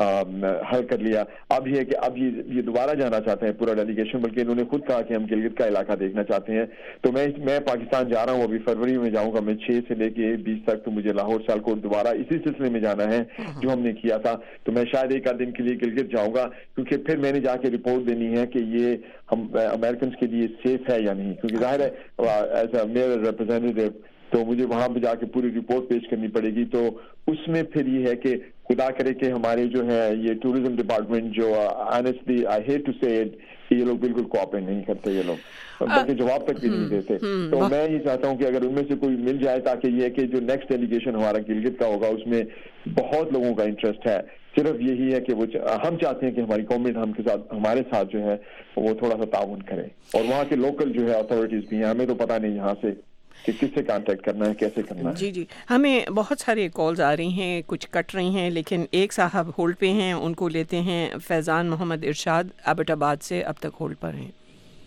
حل کر لیا. اب یہ ہے کہ اب یہ دوبارہ جانا چاہتے ہیں پورا ڈیلیگیشن, بلکہ انہوں نے خود کہا کہ ہم گلگت کا علاقہ دیکھنا چاہتے ہیں. تو میں پاکستان جا رہا ہوں, ابھی فروری میں جاؤں گا میں 6 سے لے کے 20 تک. تو مجھے لاہور سیالکوٹ دوبارہ اسی سلسلے میں جانا ہے جو ہم نے کیا تھا. تو میں شاید ایک آدھ دن کے لیے گلگت جاؤں گا, کیونکہ پھر میں نے جا کے رپورٹ دینی ہے کہ یہ ہم امریکنز کے لیے سیف ہے یا نہیں, کیونکہ ظاہر ہے ایز اے میئر ریپرزینٹیو تو مجھے وہاں پہ جا کے پوری رپورٹ پیش کرنی پڑے گی. تو اس میں پھر یہ ہے کہ خدا کرے کہ ہمارے جو ہے یہ ٹورزم ڈپارٹمنٹ جو honestly I hate to say it, یہ لوگ بالکل کوآپریٹ نہیں کرتے, یہ لوگ بلکہ جواب تک بھی نہیں دیتے. تو میں یہ چاہتا ہوں کہ اگر ان میں سے کوئی مل جائے, تاکہ یہ کہ جو نیکسٹ ڈیلیگیشن ہمارا گلگت کا ہوگا اس میں بہت لوگوں کا انٹرسٹ ہے. صرف یہی ہے کہ وہ ہم چاہتے ہیں کہ ہماری گورنمنٹ ہمارے ساتھ جو ہے وہ تھوڑا سا تعاون کرے, اور وہاں کے لوکل جو ہے اتھارٹیز بھی ہیں. ہمیں تو پتہ نہیں یہاں سے کہ کس سے کانٹیکٹ کرنا ہے, کیسے کرنا ہے. جی ہمیں بہت سارے کالز آ رہی ہیں, کچھ کٹ رہی ہیں, لیکن ایک صاحب ہولڈ پہ ہیں, ان کو لیتے ہیں. فیضان محمد ارشاد ایبٹ آباد سے اب تک ہولڈ پر ہیں.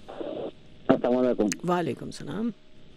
السلام علیکم. وعلیکم السلام.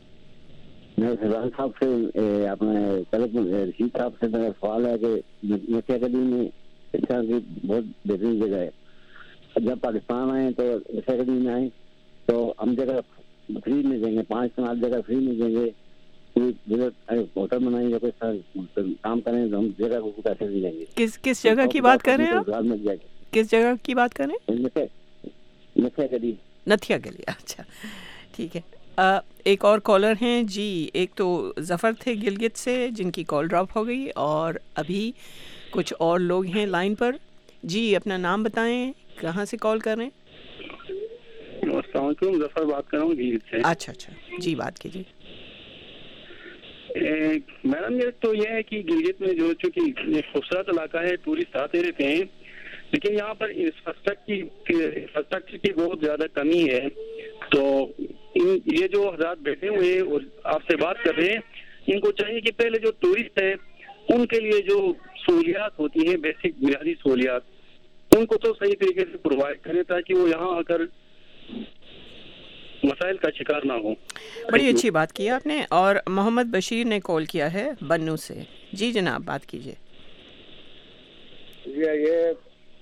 میں فیضان صاحب سے اپنے طلعت رشید صاحب سے میرا سوال ہے کہ مکہ گلی میں اس طرح کی بہت بہترین جگہ ہے. جب پاکستان آئے تو مکہ گلی میں آئیں تو ہم جگہ فری میں دیں گے, 5 کنال جگہ فری میں دیں گے, کوئی ہوٹل بنائیں گے, کوئی کام کریں تو ہم جگہ کو پیسے بھی دیں گے. کس جگہ کی بات کر رہے ہیں آپ؟ کس جگہ کی بات کر رہے ہیں؟ نتھیا گلی. اچھا ٹھیک ہے. ایک اور کالر ہیں جی. ایک تو ظفر تھے گلگت سے جن کی کال ڈراپ ہو گئی, اور ابھی کچھ اور لوگ ہیں لائن پر. جی اپنا نام بتائیں, کہاں سے کال کر رہے ہیں؟ السلام علیکم, ظفر بات کر رہا ہوں گلگت سے. اچھا جی بات کیجیے. میڈم یہ تو یہ ہے کہ گلگت میں جو چونکہ خوبصورت علاقہ ہے, ٹورسٹ آتے رہتے ہیں, لیکن یہاں پر انفراسٹرکچر کی بہت زیادہ کمی ہے. تو یہ جو حضرات بیٹھے ہوئے ہیں اور آپ سے بات کر رہے ہیں, ان کو چاہیے کہ پہلے جو ٹورسٹ ہے ان کے لیے جو سہولیات ہوتی ہیں, بیسک بنیادی سہولیات, ان کو تو صحیح طریقے سے پرووائڈ کریں تاکہ وہ یہاں آ کر مسائل کا شکار نہ ہو. بڑی اچھی بات کی آپ نے. اور محمد بشیر نے کال کیا ہے بنو سے. جی جناب بات کیجیے. جی یہ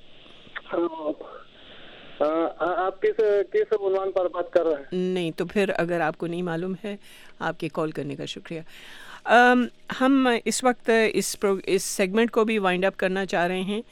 آپ کس عنوان پر بات کر رہے ہیں؟ نہیں تو پھر اگر آپ کو نہیں معلوم ہے, آپ کے کال کرنے کا شکریہ. ہم اس وقت اس سیگمنٹ کو بھی وائنڈ اپ کرنا چاہ رہے ہیں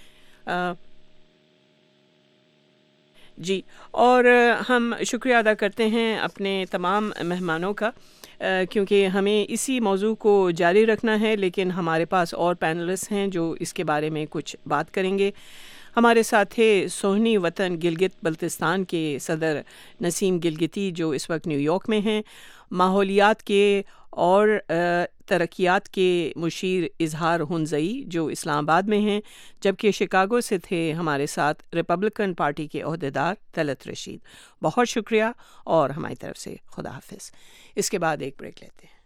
جی, اور ہم شکریہ ادا کرتے ہیں اپنے تمام مہمانوں کا, کیونکہ ہمیں اسی موضوع کو جاری رکھنا ہے, لیکن ہمارے پاس اور پینلسٹ ہیں جو اس کے بارے میں کچھ بات کریں گے. ہمارے ساتھ تھے سوہنی وطن گلگت بلتستان کے صدر نسیم گلگتی جو اس وقت نیو یارک میں ہیں, ماحولیات کے اور ترقیات کے مشیر اظہار ہنزئی جو اسلام آباد میں ہیں, جبکہ شکاگو سے تھے ہمارے ساتھ ریپبلکن پارٹی کے عہدیدار طلعت رشید. بہت شکریہ اور ہماری طرف سے خدا حافظ. اس کے بعد ایک بریک لیتے ہیں.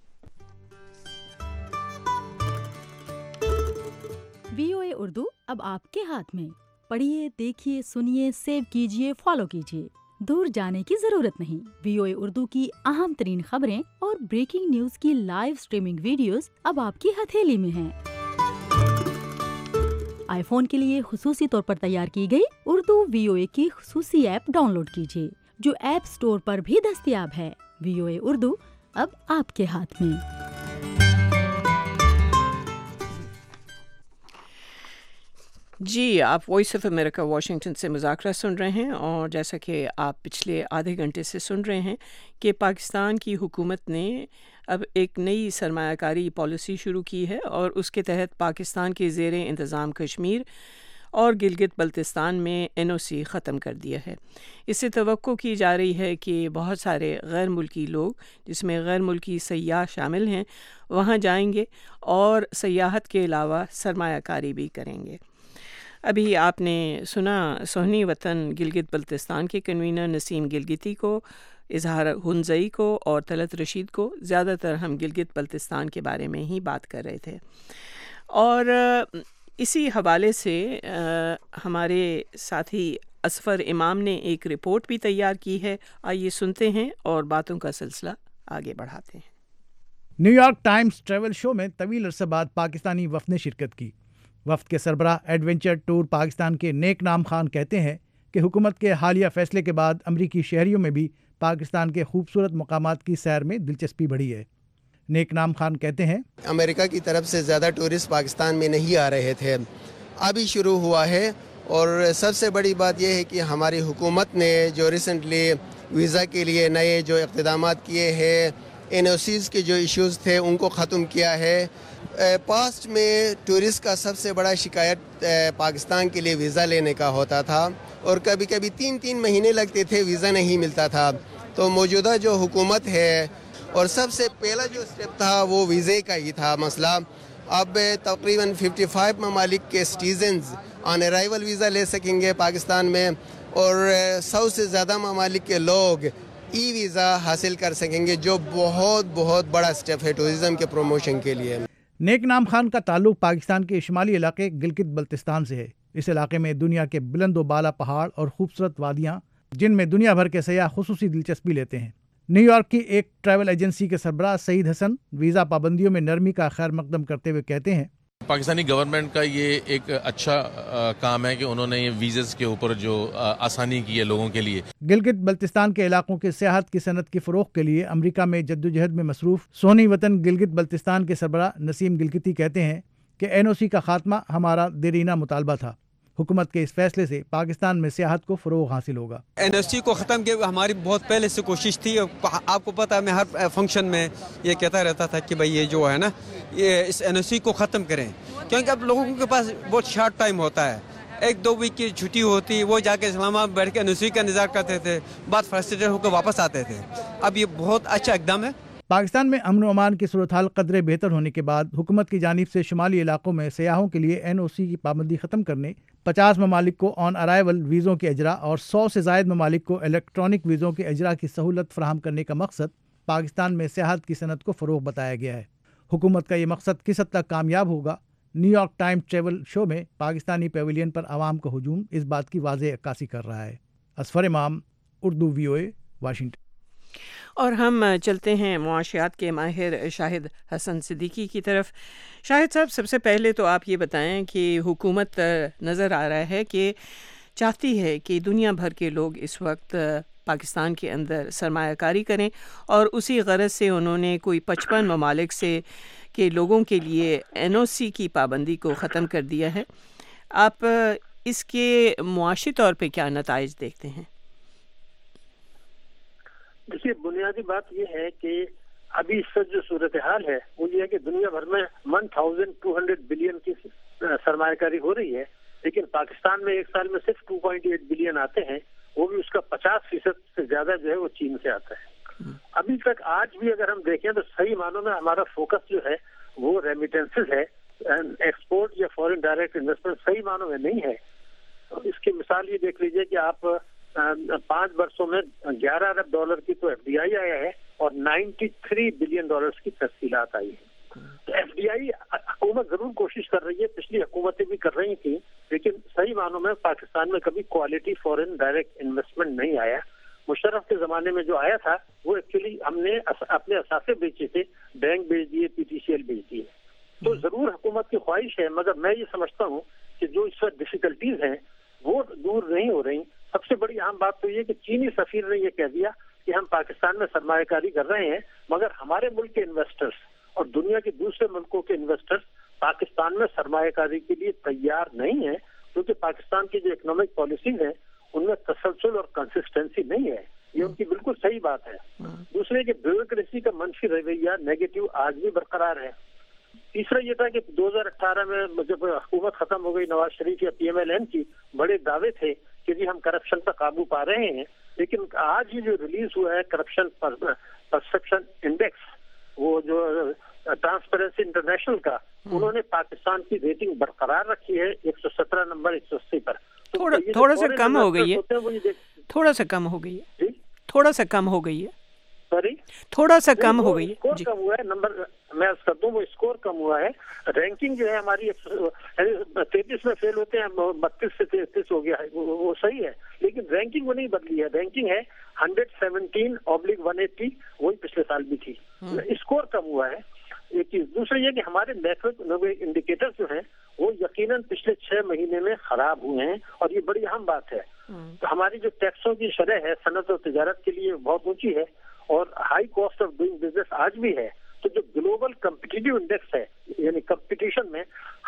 VOA اردو اب آپ کے ہاتھ میں. پڑھیے, دیکھیے, سنیے, سیو کیجیے, فالو کیجیے. دور جانے کی ضرورت نہیں. VOA اردو کی اہم ترین خبریں اور بریکنگ نیوز کی لائیو سٹریمنگ ویڈیوز اب آپ کی ہتھیلی میں ہیں. آئی فون کے لیے خصوصی طور پر تیار کی گئی اردو VOA کی خصوصی ایپ ڈاؤن لوڈ کیجیے جو ایپ سٹور پر بھی دستیاب ہے. VOA اردو اب آپ کے ہاتھ میں. جی آپ وائس آف امریکہ واشنگٹن سے مذاکرہ سن رہے ہیں, اور جیسا کہ آپ پچھلے آدھے گھنٹے سے سن رہے ہیں کہ پاکستان کی حکومت نے اب ایک نئی سرمایہ کاری پالیسی شروع کی ہے, اور اس کے تحت پاکستان کے زیر انتظام کشمیر اور گلگت بلتستان میں NOC ختم کر دیا ہے. اس سے توقع کی جا رہی ہے کہ بہت سارے غیر ملکی لوگ, جس میں غیر ملکی سیاح شامل ہیں, وہاں جائیں گے اور سیاحت کے علاوہ سرمایہ کاری بھی کریں گے. ابھی آپ نے سنا سوہنی وطن گلگت بلتستان کے کنوینر نسیم گلگتی کو, اظہار ہنزئی کو اور طلعت رشید کو. زیادہ تر ہم گلگت بلتستان کے بارے میں ہی بات کر رہے تھے, اور اسی حوالے سے ہمارے ساتھی اسفر امام نے ایک رپورٹ بھی تیار کی ہے. آئیے سنتے ہیں اور باتوں کا سلسلہ آگے بڑھاتے ہیں. New York Times travel show میں طویل عرصے بعد پاکستانی وفد نے شرکت کی. وفد کے سربراہ ایڈونچر ٹور پاکستان کے نیک نام خان کہتے ہیں کہ حکومت کے حالیہ فیصلے کے بعد امریکی شہریوں میں بھی پاکستان کے خوبصورت مقامات کی سیر میں دلچسپی بڑھی ہے. نیک نام خان کہتے ہیں امریکہ کی طرف سے زیادہ ٹورسٹ پاکستان میں نہیں آ رہے تھے, ابھی شروع ہوا ہے. اور سب سے بڑی بات یہ ہے کہ ہماری حکومت نے جو ریسنٹلی ویزا کے لیے نئے جو اقتدامات کیے ہیں, NOCs کے جو ایشوز تھے ان کو ختم کیا ہے. پاسٹ میں ٹورسٹ کا سب سے بڑا شکایت پاکستان کے لیے ویزا لینے کا ہوتا تھا, اور کبھی کبھی 3 مہینے لگتے تھے, ویزا نہیں ملتا تھا. تو موجودہ جو حکومت ہے, اور سب سے پہلا جو اسٹیپ تھا وہ ویزے کا ہی تھا مسئلہ. اب تقریباً 55 ممالک کے سٹیزنز آن ارائیول ویزا لے سکیں گے پاکستان میں, اور 100 سے زیادہ ممالک کے لوگ ای ویزا حاصل کر سکیں گے, جو بہت بڑا اسٹیپ ہے ٹورزم کے پروموشن کے لیے. نیک نام خان کا تعلق پاکستان کے شمالی علاقے گلگت بلتستان سے ہے. اس علاقے میں دنیا کے بلند و بالا پہاڑ اور خوبصورت وادیاں, جن میں دنیا بھر کے سیاح خصوصی دلچسپی لیتے ہیں. نیو یارک کی ایک ٹریول ایجنسی کے سربراہ سعید حسن ویزا پابندیوں میں نرمی کا خیر مقدم کرتے ہوئے کہتے ہیں پاکستانی گورنمنٹ کا یہ ایک اچھا کام ہے کہ انہوں نے یہ ویزز کے اوپر جو آسانی کی ہے لوگوں کے لیے. گلگت بلتستان کے علاقوں کے سیاحت کی صنعت کے فروغ کے لیے امریکہ میں جدوجہد میں مصروف سونی وطن گلگت بلتستان کے سربراہ نسیم گلگتی کہتے ہیں کہ NOC کا خاتمہ ہمارا دیرینہ مطالبہ تھا. حکومت کے اس فیصلے سے پاکستان میں سیاحت کو فروغ حاصل ہوگا. NOC کو ختم کیا ہماری بہت پہلے سے کوشش تھی. آپ کو پتہ ہے میں ہر فنکشن میں یہ کہتا رہتا تھا کہ بھئی یہ جو ہے نا یہ اس NOC کو ختم کریں, کیونکہ اب لوگوں کے پاس بہت شارٹ ٹائم ہوتا ہے. 1-2 ویک کی چھٹی ہوتی, وہ جا کے اسلام آباد بیٹھ کے NOC کا انتظار کرتے تھے, بعد فرسٹریٹڈ ہو کے واپس آتے تھے. اب یہ بہت اچھا اقدام ہے. پاکستان میں امن و امان کی صورتحال قدرے بہتر ہونے کے بعد حکومت کی جانب سے شمالی علاقوں میں سیاحوں کے لیے NOC کی پابندی ختم کرنے, 50 ممالک کو آن ارائیول ویزوں کے اجرا اور 100 سے زائد ممالک کو الیکٹرانک ویزوں کے اجرا کی سہولت فراہم کرنے کا مقصد پاکستان میں سیاحت کی صنعت کو فروغ بتایا گیا ہے. حکومت کا یہ مقصد کس حد تک کامیاب ہوگا, New York Times travel show میں پاکستانی پیویلین پر عوام کا ہجوم اس بات کی واضح عکاسی کر رہا ہے. اصفر امام, اردو VOA, واشنگٹن. اور ہم چلتے ہیں معاشیات کے ماہر شاہد حسن صدیقی کی طرف. شاہد صاحب, سب سے پہلے تو آپ یہ بتائیں کہ حکومت نظر آ رہا ہے کہ چاہتی ہے کہ دنیا بھر کے لوگ اس وقت پاکستان کے اندر سرمایہ کاری کریں, اور اسی غرض سے انہوں نے کوئی 55 ممالک سے کے لوگوں کے لیے NOC کی پابندی کو ختم کر دیا ہے. آپ اس کے معاشی طور پہ کیا نتائج دیکھتے ہیں؟ دیکھیے, بنیادی بات یہ ہے کہ ابھی اس وقت جو صورتحال ہے وہ یہ ہے کہ دنیا بھر میں 1200 بلین کی سرمایہ کاری ہو رہی ہے, لیکن پاکستان میں ایک سال میں صرف 2.8 بلین آتے ہیں, وہ بھی اس کا 50% سے زیادہ جو ہے وہ چین سے آتا ہے. ابھی تک آج بھی اگر ہم دیکھیں تو صحیح معنوں میں ہمارا فوکس جو ہے وہ ریمیٹنسز ہے, ایکسپورٹ یا فورن ڈائریکٹ انویسٹمنٹ صحیح معنوں میں نہیں ہے. اس کی مثال یہ دیکھ لیجئے کہ آپ 5 برسوں میں $11 ارب کی تو FDI آیا ہے اور $93 بلین کی تفصیلات آئی ہیں. تو FDI حکومت ضرور کوشش کر رہی ہے, پچھلی حکومتیں بھی کر رہی تھیں, لیکن صحیح معنوں میں پاکستان میں کبھی کوالٹی فورن ڈائریکٹ انویسٹمنٹ نہیں آیا. مشرف کے زمانے میں جو آیا تھا وہ ایکچولی ہم نے اپنے اثاثے بیچے تھے, بینک بیچ دیے, PTCL بیچ دیے. تو ضرور حکومت کی خواہش ہے, مگر میں یہ سمجھتا ہوں کہ جو اس وقت ڈیفیکلٹیز ہیں وہ دور نہیں ہو رہی. سب سے بڑی اہم بات تو یہ کہ چینی سفیر نے یہ کہہ دیا کہ ہم پاکستان میں سرمایہ کاری کر رہے ہیں, مگر ہمارے ملک کے انویسٹرز اور دنیا کے دوسرے ملکوں کے انویسٹرز پاکستان میں سرمایہ کاری کے لیے تیار نہیں ہیں, کیونکہ پاکستان کی جو اکنامک پالیسیز ہیں ان میں تسلسل اور کنسسٹنسی نہیں ہے. یہ ان کی بالکل صحیح بات ہے. دوسرے کہ بیوروکریسی کا منفی رویہ نیگیٹو آج بھی برقرار ہے. تیسرا یہ تھا کہ 2018 میں جب حکومت ختم ہو گئی نواز شریف یا PMLN کی, بڑے دعوے تھے کہ جی ہم کرپشن پر قابو پا رہے ہیں, لیکن آج یہ جو ریلیز ہوا ہے کرپشن پرسپشن انڈیکس, وہ جو ٹرانسپیرنسی انٹرنیشنل کا, انہوں نے پاکستان کی ریٹنگ برقرار رکھی ہے 117 نمبر 180 پر. تھوڑا سا کم ہو گئی ہے, تھوڑا سا کم ہو گئی ہے, تھوڑا سا کم ہو گئی ہے, سوری تھوڑا سا کم ہو گئی ہے. اسکور کم ہوا ہے, نمبر میں کر دوں, وہ اسکور کم ہوا ہے. رینکنگ جو ہے ہماری 33 میں فیل ہوتے ہیں, 32 سے 33 ہو گیا ہے, وہ صحیح ہے, لیکن رینکنگ وہ نہیں بدلی ہے. رینکنگ ہے 117/180, وہی پچھلے سال بھی تھی. اسکور کم ہوا ہے ایک چیز. دوسرا یہ کہ ہمارے نیٹورک انڈیکیٹر جو ہیں وہ یقیناً پچھلے 6 مہینے میں خراب ہوئے ہیں, اور یہ بڑی اہم بات ہے. تو ہماری جو ٹیکسوں کی شرح ہے صنعت اور تجارت کے لیے بہت اونچی ہے, اور high cost of doing business آج بھی ہے. تو جو گلوبل کمپٹیٹیو انڈیکس ہے, یعنی کمپٹیشن میں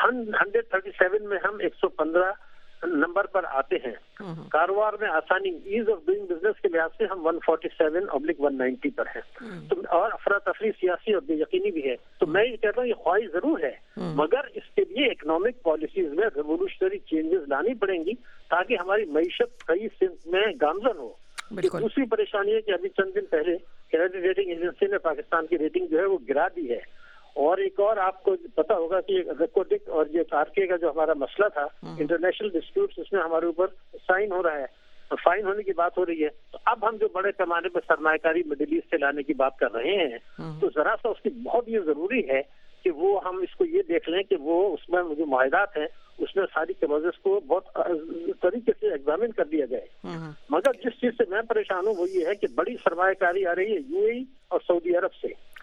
137 میں ہم 115 نمبر پر آتے ہیں. کاروبار میں آسانی, ایز آف ڈوئنگ بزنس کے لحاظ سے ہم 147/190 پر ہیں. تو اور افراتفری سیاسی اور بے یقینی بھی ہے. تو میں یہ کہتا ہوں یہ خواہش ضرور ہے, مگر اس کے لیے اکنامک پالیسیز میں ریولیوشنری چینجز لانی پڑیں گی تاکہ ہماری معیشت کئی سمت میں گامزن ہو. دوسری پریشانی ہے کہ ابھی چند دن پہلے کریڈٹ ریٹنگ ایجنسی نے پاکستان کی ریٹنگ جو ہے وہ گرا دی ہے. اور ایک اور آپ کو پتا ہوگا کہ ریکوڈک اور یہ RK کا جو ہمارا مسئلہ تھا انٹرنیشنل ڈسپیوٹس, اس میں ہمارے اوپر سائن ہو رہا ہے, فائن ہونے کی بات ہو رہی ہے. تو اب ہم جو بڑے پیمانے پر سرمایہ کاری مڈل ایسٹ سے لانے کی بات کر رہے ہیں, تو ذرا سا اس کی بہت یہ ضروری ہے کہ وہ ہم اس کو یہ دیکھ لیں کہ وہ اس میں جو معاہدات ہیں اس میں ساری کلوزز کو بہت طریقے سے ایگزامن کر دیا جائے. مگر جس چیز سے میں پریشان ہوں وہ یہ ہے کہ بڑی سرمایہ کاری آ رہی ہے UAE اور سعودی عرب سے.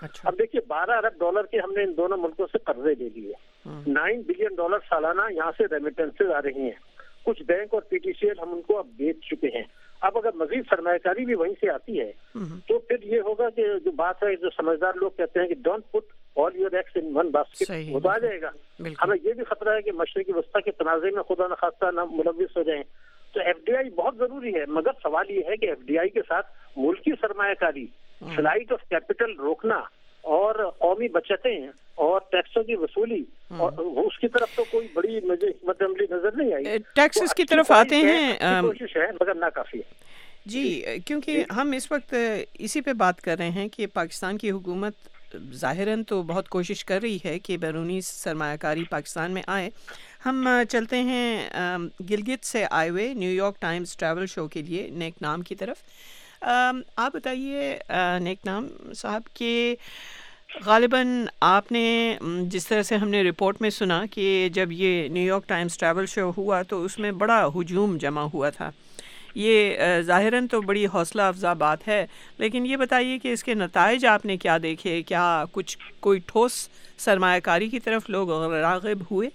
اب دیکھیے 12 ارب ڈالر کے ہم نے ان دونوں ملکوں سے قرضے لے لیے, 9 بلین ڈالر سالانہ یہاں سے ریمیٹنسز آ رہی ہیں, کچھ بینک اور پی ٹی سی ایل ہم ان کو اب بیچ چکے ہیں. اب اگر مزید سرمایہ کاری بھی وہیں سے آتی ہے تو پھر یہ ہوگا کہ جو بات ہے, جو سمجھدار لوگ کہتے ہیں کہ don't put all your eggs in one basket, وہ تو آ جائے گا. ہمیں یہ بھی خطرہ ہے کہ مشرقی وسطیٰ کے تنازع میں خدا نخواستہ نہ ملوث ہو جائیں. تو ایف ڈی آئی بہت ضروری ہے, مگر سوال یہ ہے کہ ایف ڈی آئی کے ساتھ ملکی سرمایہ کاری, فلائٹ آف کیپٹل روکنا اور قومی بچتیں اور ٹیکسوں کی وصولی, اور اس کی طرف تو کوئی بڑی مجھے حکمت عملی نظر نہیں آئی. ٹیکسز کی طرف آتے ہیں, کوشش ہے مگر ناکافی ہے. جی, کیونکہ ہم اس وقت اسی پہ بات کر رہے ہیں کہ پاکستان کی حکومت ظاہراً تو بہت کوشش کر رہی ہے کہ بیرونی سرمایہ کاری پاکستان میں آئے. ہم چلتے ہیں گلگت سے آئے ہوئے New York Times travel show کے لیے نیک نام کی طرف. آپ بتائیے نیک نام صاحب کہ غالباً آپ نے جس طرح سے ہم نے رپورٹ میں سنا کہ جب یہ New York Times travel show ہوا تو اس میں بڑا ہجوم جمع ہوا تھا. یہ ظاہراً تو بڑی حوصلہ افزا بات ہے, لیکن یہ بتائیے کہ اس کے نتائج آپ نے کیا دیکھے؟ کیا کچھ کوئی ٹھوس سرمایہ کاری کی طرف لوگ راغب ہوئے؟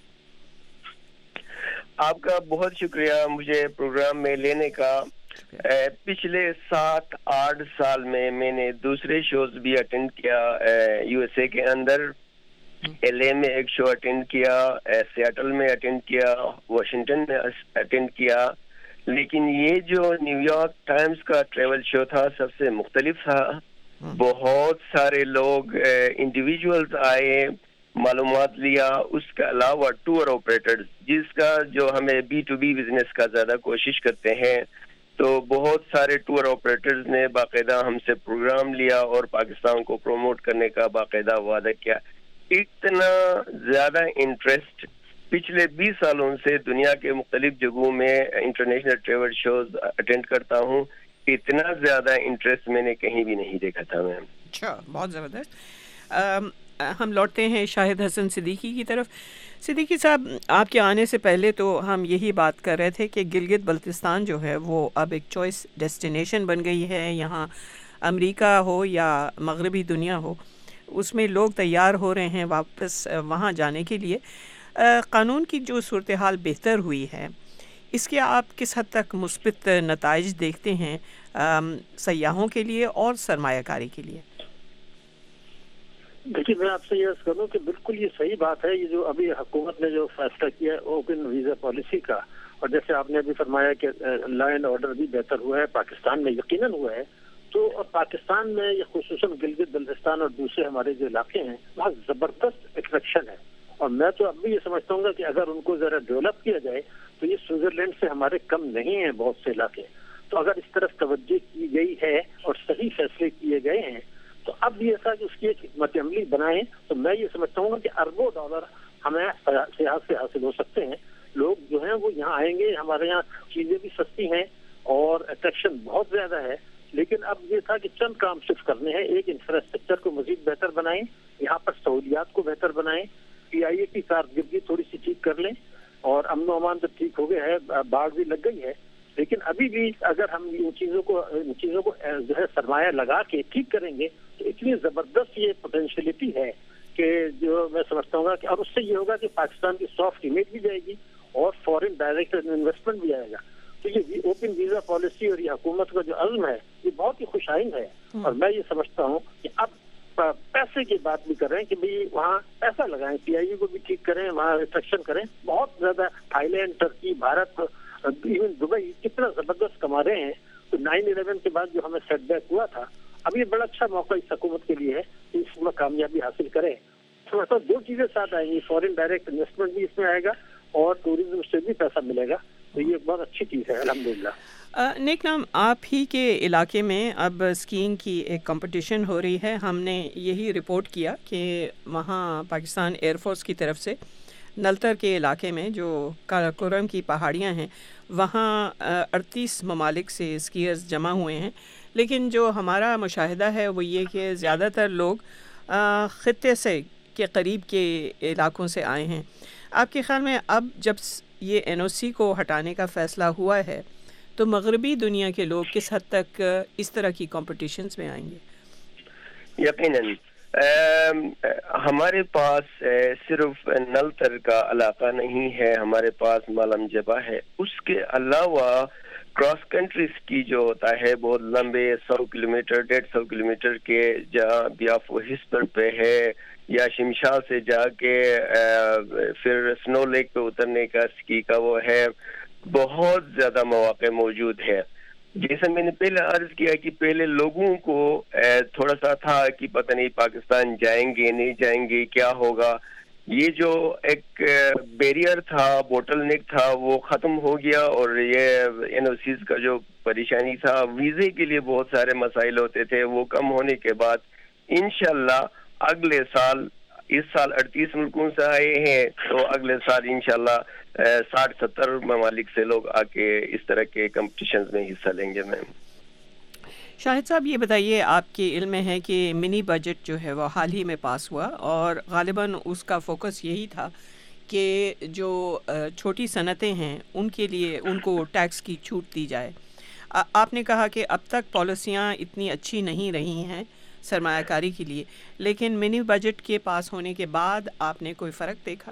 آپ کا بہت شکریہ مجھے پروگرام میں لینے کا. پچھلے 7-8 سال میں نے دوسرے شوز بھی اٹینڈ کیا, یو ایس اے کے اندر ایل اے میں ایک شو اٹینڈ کیا, سیاٹل میں اٹینڈ کیا, واشنگٹن میں اٹینڈ کیا, لیکن یہ جو نیو یارک ٹائمز کا ٹریول شو تھا سب سے مختلف تھا. بہت سارے لوگ انڈیویجولز آئے, معلومات لیا. اس کے علاوہ ٹور آپریٹرز, جس کا جو ہمیں بی ٹو بی بزنس کا زیادہ کوشش کرتے ہیں, تو بہت سارے ٹور آپریٹرز نے باقاعدہ ہم سے پروگرام لیا اور پاکستان کو پروموٹ کرنے کا باقاعدہ وعدہ کیا. اتنا زیادہ انٹرسٹ پچھلے 20 سالوں سے دنیا کے مختلف جگہوں میں انٹرنیشنل ٹریول شوز اٹینڈ کرتا ہوں, اتنا زیادہ انٹرسٹ میں نے کہیں بھی نہیں دیکھا تھا میم. اچھا, بہت زبردست. ہم لوٹتے ہیں شاہد حسن صدیقی کی طرف. صدیقی صاحب, آپ کے آنے سے پہلے تو ہم یہی بات کر رہے تھے کہ گلگت بلتستان جو ہے وہ اب ایک چوائس ڈیسٹینیشن بن گئی ہے. یہاں امریکہ ہو یا مغربی دنیا ہو, اس میں لوگ تیار ہو رہے ہیں واپس وہاں جانے کے لیے. قانون کی جو صورتحال بہتر ہوئی ہے, اس کے آپ کس حد تک مثبت نتائج دیکھتے ہیں سیاحوں کے لیے اور سرمایہ کاری کے لیے؟ دیکھیے, میں آپ سے یہ عرض کروں کہ بالکل یہ صحیح بات ہے. یہ جو ابھی حکومت نے جو فیصلہ کیا ہے اوپن ویزا پالیسی کا, اور جیسے آپ نے ابھی فرمایا کہ لا اینڈ آرڈر بھی بہتر ہوا ہے پاکستان میں, یقیناً ہوا ہے. تو پاکستان میں خصوصاً گلگت بلتستان اور دوسرے ہمارے جو علاقے ہیں وہاں زبردست اٹریکشن ہے. اور میں تو اب بھی یہ سمجھتا ہوں گا کہ اگر ان کو ذرا ڈیولپ کیا جائے تو یہ سوئٹزرلینڈ سے ہمارے کم نہیں ہیں بہت سے علاقے. تو اگر اس طرف توجہ کی گئی ہے اور صحیح فیصلے کیے گئے ہیں تو اب یہ ایسا کہ اس کی ایک حکمت عملی بنائیں, تو میں یہ سمجھتا ہوں کہ اربوں ڈالر ہمیں سیاحت سے حاصل ہو سکتے ہیں. لوگ جو ہیں وہ یہاں آئیں گے, ہمارے یہاں چیزیں بھی سستی ہیں اور اٹریکشن بہت زیادہ ہے. لیکن اب یہ تھا کہ چند کام صرف کرنے ہیں. ایک, انفراسٹرکچر کو مزید بہتر بنائیں, یہاں پر سہولیات کو بہتر بنائیں, پی آئی اے کی کارکردگی تھوڑی سی ٹھیک کر لیں, اور امن و امان تو ٹھیک ہو گیا ہے, باڑ بھی لگ گئی ہے. لیکن ابھی بھی اگر ہم ان چیزوں کو جو ہے سرمایہ لگا کے ٹھیک کریں گے تو اتنی زبردست یہ پوٹینشیلٹی ہے کہ جو میں سمجھتا ہوں کہ, اور اس سے یہ ہوگا کہ پاکستان کی سافٹ امیج بھی جائے گی اور فورن ڈائریکٹ انویسٹمنٹ بھی آئے گا. تو یہ اوپن ویزا پالیسی اور یہ حکومت کا جو عزم ہے یہ بہت ہی خوش آئند ہے. اور میں یہ سمجھتا ہوں کہ اب پیسے کی بات بھی کر رہے ہیں کہ بھئی وہاں پیسہ لگائیں, پی آئی اے کو بھی ٹھیک کریں, وہاں ریسٹرکشن کریں. بہت زیادہ Thailand, Turkey, Bharat, even Dubai کتنا زبردست کما رہے ہیں. تو 9/11 کے بعد جو ہمیں سیٹ بیک ہوا تھا, اب یہ بڑا اچھا موقع اس حکومت کے لیے ہے کہ اس میں کامیابی حاصل کریں. تو 2 چیزیں ساتھ آئیں گی, فورن ڈائریکٹ انویسٹمنٹ بھی اس میں آئے گا اور ٹوریزم سے بھی پیسہ ملے گا. تو یہ بہت اچھی چیز ہے الحمدللہ. نیک نام, آپ ہی کے علاقے میں اب اسکیئنگ کی ایک کمپٹیشن ہو رہی ہے. ہم نے یہی رپورٹ کیا کہ وہاں پاکستان ایئر فورس کی طرف سے نلتر کے علاقے میں جو کاراکورم کی پہاڑیاں ہیں وہاں 38 ممالک سے اسکیئرز جمع ہوئے ہیں. لیکن جو ہمارا مشاہدہ ہے وہ یہ کہ زیادہ تر لوگ خطے سے کے قریب کے علاقوں سے آئے ہیں. آپ کے خیال میں اب جب یہ این او سی کو ہٹانے کا فیصلہ ہوا ہے تو مغربی دنیا کے لوگ کس حد تک اس طرح کی کمپٹیشنز میں آئیں گے؟ یقیناً ہمارے پاس صرف نلتر کا علاقہ نہیں ہے، ہمارے پاس مالم جبہ ہے، اس کے علاوہ کراس کنٹریز کی جو ہوتا ہے بہت لمبے 100 کلومیٹر 150 کلومیٹر کے، جہاں بیاف و ہسپر پہ ہے یا شمشا سے جا کے پھر سنو لیک پہ اترنے کا سکی کا وہ ہے، بہت زیادہ مواقع موجود ہے. جیسا میں نے پہلے عرض کیا کہ پہلے لوگوں کو تھوڑا سا تھا کہ پتہ نہیں پاکستان جائیں گے نہیں جائیں گے کیا ہوگا، یہ جو ایک بیریئر تھا، بوٹل نیک تھا، وہ ختم ہو گیا. اور یہ این او سیز کا جو پریشانی تھا، ویزے کے لیے بہت سارے مسائل ہوتے تھے، وہ کم ہونے کے بعد انشاءاللہ اگلے سال، اس سال 38 ملکوں سے آئے ہیں، تو اگلے سال انشاءاللہ 60-70 ممالک سے لوگ آ کے اس طرح کے کمپٹیشنز میں حصہ لیں گے. میم شاہد صاحب یہ بتائیے، آپ کے علم میں ہے کہ منی بجٹ جو ہے وہ حال ہی میں پاس ہوا اور غالباً اس کا فوکس یہی تھا کہ جو چھوٹی صنعتیں ہیں ان کے لیے ان کو ٹیکس کی چھوٹ دی جائے. آپ نے کہا کہ اب تک پالیسیاں اتنی اچھی نہیں رہی ہیں سرمایہ کاری کے لیے، لیکن منی بجٹ کے پاس ہونے کے بعد آپ نے کوئی فرق دیکھا؟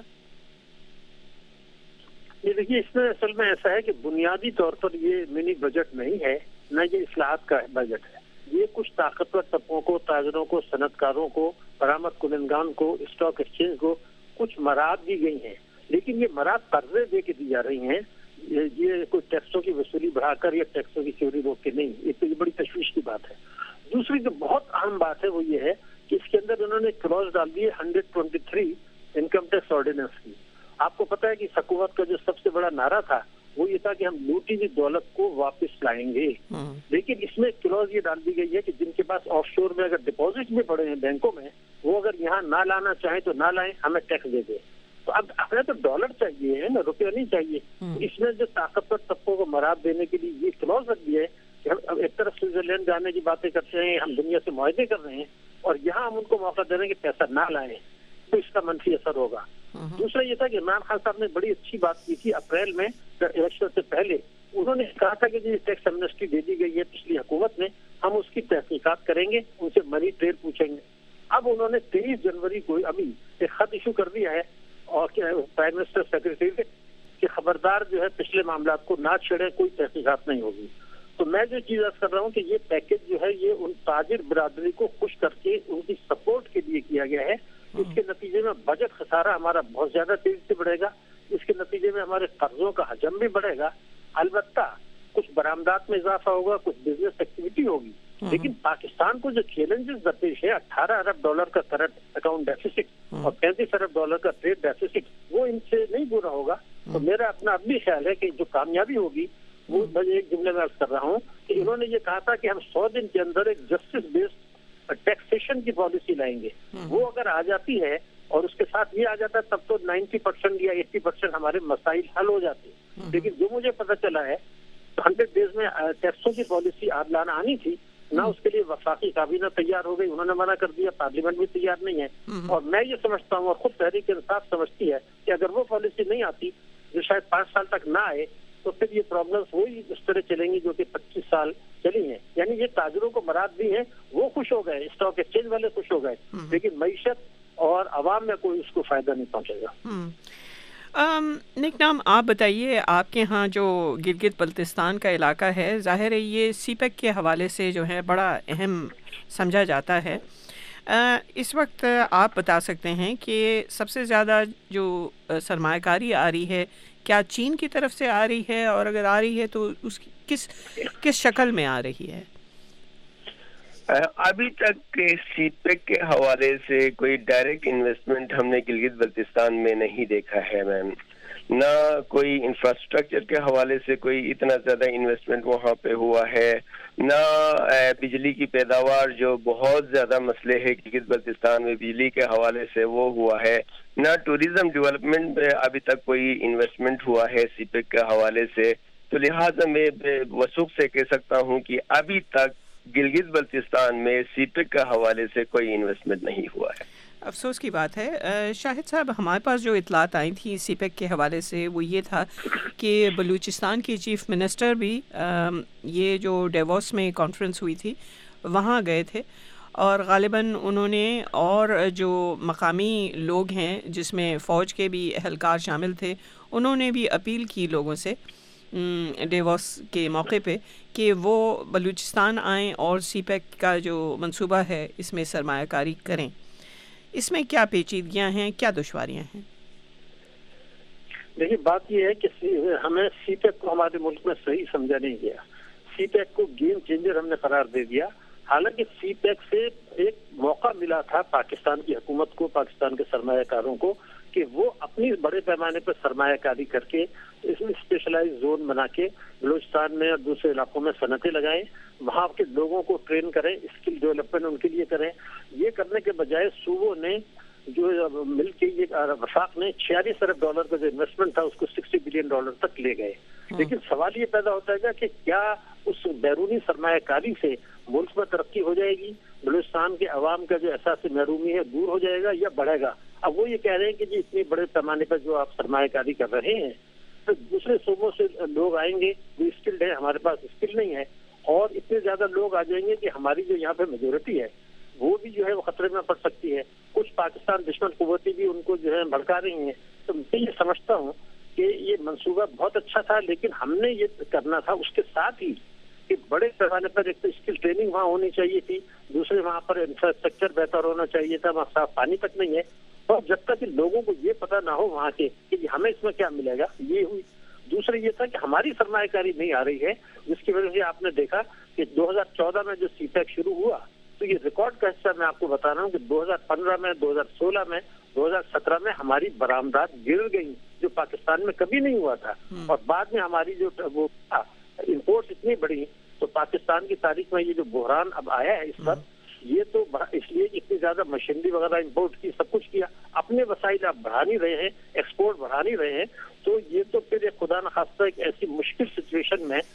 یہ دیکھیے، اس میں اصل میں ایسا ہے کہ بنیادی طور پر یہ منی بجٹ نہیں ہے، نہ یہ اصلاحات کا بجٹ ہے. یہ کچھ طاقتور طبقوں کو، تاجروں کو، صنعت کاروں کو، برآمد کنندگان کو، اسٹاک ایکسچینج کو کچھ مراد دی گئی ہیں، لیکن یہ مراد قرضے دے کے دی جا رہی ہیں. یہ کوئی ٹیکسوں کی وصولی بڑھا کر یا ٹیکسوں کی چوری روک کے نہیں. ایک تو یہ بڑی تشویش کی بات ہے. دوسری جو بہت اہم بات ہے وہ یہ ہے کہ اس کے اندر انہوں نے کلوز ڈال دی ہے 123 انکم ٹیکس آرڈیننس کی. آپ کو پتا ہے کہ حکومت کا جو سب سے بڑا نعرہ تھا وہ یہ تھا کہ ہم لوٹی ہوئی دولت کو واپس لائیں گے، لیکن اس میں کلوز یہ ڈال دی گئی ہے کہ جن کے پاس آف شور میں اگر ڈپازٹ بھی پڑے ہیں بینکوں میں، وہ اگر یہاں نہ لانا چاہیں تو نہ لائیں، ہمیں ٹیکس دے دیں. تو اب ہمیں تو ڈالر چاہیے ہے نا، روپیہ نہیں چاہیے. اس میں جو طاقتور طبقوں کو مراد دینے کے لیے یہ کلوز رکھ دیا ہے کہ ہم ایک طرف سوئٹزرلینڈ جانے کی باتیں کرتے ہیں، ہم دنیا سے معاہدے کر رہے ہیں، اور یہاں ہم ان کو موقع دے رہے ہیں کہ پیسہ نہ لائیں، تو اس کا منفی اثر ہوگا. دوسرا یہ تھا کہ عمران خان صاحب نے بڑی اچھی بات کی تھی اپریل میں الیکشن سے پہلے. انہوں نے کہا تھا کہ جو ٹیکس ایمنسٹی دے دی گئی ہے پچھلی حکومت نے، ہم اس کی تحقیقات کریں گے، ان سے منی ٹریل پوچھیں گے. اب انہوں نے 23 جنوری کو ابھی ایک خط ایشو کر دیا ہے اور پرائم منسٹر سیکرٹری کہ خبردار جو ہے پچھلے معاملات کو نہ چھیڑے، کوئی تحقیقات نہیں ہوگی. تو میں جو چیز عرض کر رہا ہوں کہ یہ پیکج جو ہے یہ ان تاجر برادری کو خوش کر کے ان کی سپورٹ کے لیے کیا گیا ہے. اس کے نتیجے میں بجٹ خسارہ ہمارا بہت زیادہ تیزی سے بڑھے گا، اس کے نتیجے میں ہمارے قرضوں کا حجم بھی بڑھے گا. البتہ کچھ برآمدات میں اضافہ ہوگا، کچھ بزنس ایکٹیویٹی ہوگی، لیکن پاکستان کو جو چیلنجز درپیش ہے $18 ارب کا کرنٹ اکاؤنٹ ڈیفیسٹ اور $35 ارب کا ٹریڈ ڈیفیسٹ، وہ ان سے نہیں پورا ہوگا. تو میرا اپنا اب بھی خیال ہے کہ جو کامیابی ہوگی وہ میں ایک جملے میں عرض کر رہا ہوں کہ انہوں نے یہ کہا تھا کہ ہم 100 دن کے اندر ایک جسٹس بیسڈ ٹیکسیشن کی پالیسی لائیں گے. وہ اگر آ جاتی ہے اور اس کے ساتھ یہ آ جاتا ہے تب تو 90% یا 80% ہمارے مسائل حل ہو جاتے ہیں. لیکن جو مجھے پتہ چلا ہے 100 ڈیز میں ٹیکسوں کی پالیسی لانا آنی تھی، نہ اس کے لیے وفاقی کابینہ تیار ہو گئی، انہوں نے منع کر دیا، پارلیمنٹ بھی تیار نہیں ہے. اور میں یہ سمجھتا ہوں اور خود تحریک انصاف سمجھتی ہے کہ اگر وہ پالیسی نہیں آتی جو شاید 5 سال تک نہ آئے تو پھر یہ پرابلمس وہی اس طرح چلیں گی جو کہ 25 سال چلی ہیں. یعنی یہ تاجروں کو مراد دی ہیں، وہ خوش ہو گئے، اسٹاک ایکسچینج والے خوش ہو گئے، لیکن معیشت اور عوام میں کوئی اس کو فائدہ نہیں پہنچے گا. نیک نام، آپ بتائیے، آپ کے ہاں جو گلگت بلتستان کا علاقہ ہے، ظاہر ہے یہ سی پیک کے حوالے سے جو ہے بڑا اہم سمجھا جاتا ہے. اس وقت آپ بتا سکتے ہیں کہ سب سے زیادہ جو سرمایہ کاری آ رہی ہے کیا چین کی طرف سے آ رہی ہے، اور اگر آ رہی ہے تو اس کی کس شکل میں آ رہی ہے؟ ابھی تک سی پیک کے حوالے سے کوئی ڈائریکٹ انویسٹمنٹ ہم نے گلگت بلتستان میں نہیں دیکھا ہے میم. نہ کوئی انفراسٹرکچر کے حوالے سے کوئی اتنا زیادہ انویسٹمنٹ وہاں پہ ہوا ہے، نہ بجلی کی پیداوار جو بہت زیادہ مسئلے ہے گلگت بلتستان میں بجلی کے حوالے سے وہ ہوا ہے، نہ ٹوریزم ڈیولپمنٹ میں ابھی تک کوئی انویسٹمنٹ ہوا ہے سی پیک کے حوالے سے. تو لہٰذا میں وثوق سے کہہ سکتا ہوں کہ ابھی تک گلگت بلتستان میں سی پیک کے حوالے سے کوئی انویسٹمنٹ نہیں ہوا ہے. افسوس کی بات ہے. شاہد صاحب، ہمارے پاس جو اطلاعات آئی تھیں سی پیک کے حوالے سے وہ یہ تھا کہ بلوچستان کے چیف منسٹر بھی یہ جو ڈیووس میں کانفرنس ہوئی تھی وہاں گئے تھے، اور غالباً انہوں نے اور جو مقامی لوگ ہیں جس میں فوج کے بھی اہلکار شامل تھے انہوں نے بھی اپیل کی لوگوں سے ڈیووس کے موقع پہ کہ وہ بلوچستان آئیں اور سی پیک کا جو منصوبہ ہے اس میں سرمایہ کاری کریں. اس میں کیا پیچیدگیاں ہیں, کیا دشواریاں ہیں؟ دیکھیے بات یہ ہے کہ ہمیں سی پیک کو ہمارے ملک میں صحیح سمجھا نہیں گیا. سی پیک کو گیم چینجر ہم نے قرار دے دیا. حالانکہ سی پیک سے ایک موقع ملا تھا پاکستان کی حکومت کو, پاکستان کے سرمایہ کاروں کو, کہ وہ اپنی بڑے پیمانے پر سرمایہ کاری کر کے اس میں اسپیشلائز زون بنا کے بلوچستان میں اور دوسرے علاقوں میں صنعتیں لگائیں, وہاں کے لوگوں کو ٹرین کریں, اسکل ڈیولپمنٹ ان کے لیے کریں. یہ کرنے کے بجائے صوبوں نے جو مل کے یہ وفاق نے $46 ارب کا جو انویسٹمنٹ تھا اس کو $60 بلین تک لے گئے. لیکن سوال یہ پیدا ہوتا ہے کہ کیا اس بیرونی سرمایہ کاری سے ملک میں ترقی ہو جائے گی, بلوچستان کے عوام کا جو احساس محرومی ہے دور ہو جائے گا یا بڑھے گا؟ اب وہ یہ کہہ رہے ہیں کہ جی اتنے بڑے پیمانے پر جو آپ سرمایہ کاری کر رہے ہیں تو دوسرے صوبوں سے لوگ آئیں گے جو اسکلڈ ہے, ہمارے پاس اسکل نہیں ہے, اور اتنے زیادہ لوگ آ جائیں گے کہ ہماری جو یہاں پہ میجورٹی ہے وہ بھی جو ہے وہ خطرے میں پڑ سکتی ہے. کچھ پاکستان دشمن قوتیں بھی ان کو جو ہے بھڑکا رہی ہیں. تو میں یہ سمجھتا ہوں کہ یہ منصوبہ بہت اچھا تھا, لیکن ہم نے یہ کرنا تھا اس کے ساتھ ہی کہ بڑے پیمانے پر ایک تو اسکل ٹریننگ وہاں ہونی چاہیے تھی, دوسرے وہاں پر انفراسٹرکچر بہتر ہونا چاہیے تھا, وہاں صاف پانی تک نہیں ہے, اور جب تک کہ لوگوں کو یہ پتہ نہ ہو وہاں کے کہ ہمیں اس میں کیا ملے گا, یہ ہوئی. دوسرے یہ تھا کہ ہماری سرمایہ کاری نہیں آ رہی ہے, جس کی وجہ سے آپ نے دیکھا کہ 2014 میں جو سی پیک شروع ہوا تو یہ ریکارڈ کا حصہ میں آپ کو بتا رہا ہوں کہ 2015 میں, 2016 میں, 2017 میں ہماری برآمدات گر گئی جو پاکستان میں کبھی نہیں ہوا تھا, اور بعد میں ہماری جو وہ امپورٹس اتنی بڑی, تو پاکستان کی تاریخ میں یہ جو بحران اب آیا ہے اس وقت, یہ تو اس لیے اتنی زیادہ مشینری وغیرہ امپورٹ کی, سب کچھ کیا, اپنے وسائل آپ بڑھا نہیں رہے ہیں, ایکسپورٹ بڑھا نہیں رہے ہیں, تو یہ تو پھر ایک خدا نخواستہ ایک ایسی مشکل سچویشن میں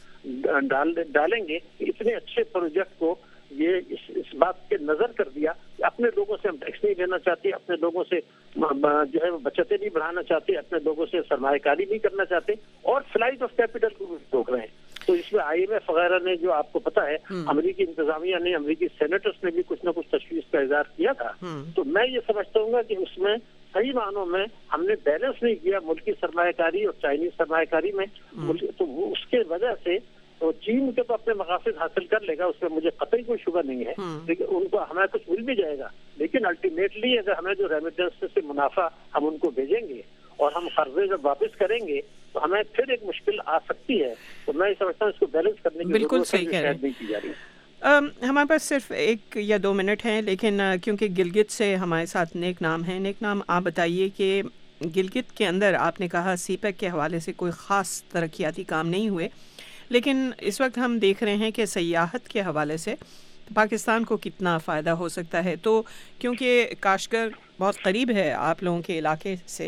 ڈالیں گے کہ اتنے اچھے پروجیکٹ کو یہ اس بات کے نظر کر دیا کہ اپنے لوگوں سے ہم ٹیکس نہیں لینا چاہتے, اپنے لوگوں سے جو ہے بچتیں نہیں بڑھانا چاہتے, اپنے لوگوں سے سرمایہ کاری نہیں کرنا چاہتے, اور فلائٹ آف کیپٹل کو روک رہے ہیں. تو اس میں IMF وغیرہ نے, جو آپ کو پتا ہے امریکی انتظامیہ نے, امریکی سینیٹرز نے بھی کچھ نہ کچھ تشویش کا اظہار کیا تھا. تو میں یہ سمجھتا ہوں کہ اس میں صحیح معنوں میں ہم نے بیلنس نہیں کیا ملکی سرمایہ کاری اور چائنیز سرمایہ کاری میں, تو وہ اس کے وجہ سے تو چین کے تو اپنے مقاصد حاصل کر لے گا, اس میں مجھے قطعی کوئی شبہ نہیں ہے, لیکن ان کو ہمیں کچھ مل بھی جائے گا, لیکن الٹیمیٹلی اگر ہمیں جو ریمیٹنس سے منافع ہم ان کو بھیجیں گے اور ہم قرضے جب واپس کریں گے تو ہمیں پھر ایک مشکل آ سکتی ہے. تو میں سمجھتا ہوں اس کو بیلنس کرنے کی بالکل صحیح کہہ رہے ہیں. ہمارے پاس صرف 1 یا 2 منٹ ہیں, لیکن کیونکہ گلگت سے ہمارے ساتھ نیک نام ہے. نیک نام, آپ بتائیے کہ گلگت کے اندر آپ نے کہا سی پیک کے حوالے سے کوئی خاص ترقیاتی کام نہیں ہوئے, لیکن اس وقت ہم دیکھ رہے ہیں کہ سیاحت کے حوالے سے پاکستان کو کتنا فائدہ ہو سکتا ہے. تو کیونکہ کاشگر بہت قریب ہے آپ لوگوں کے علاقے سے,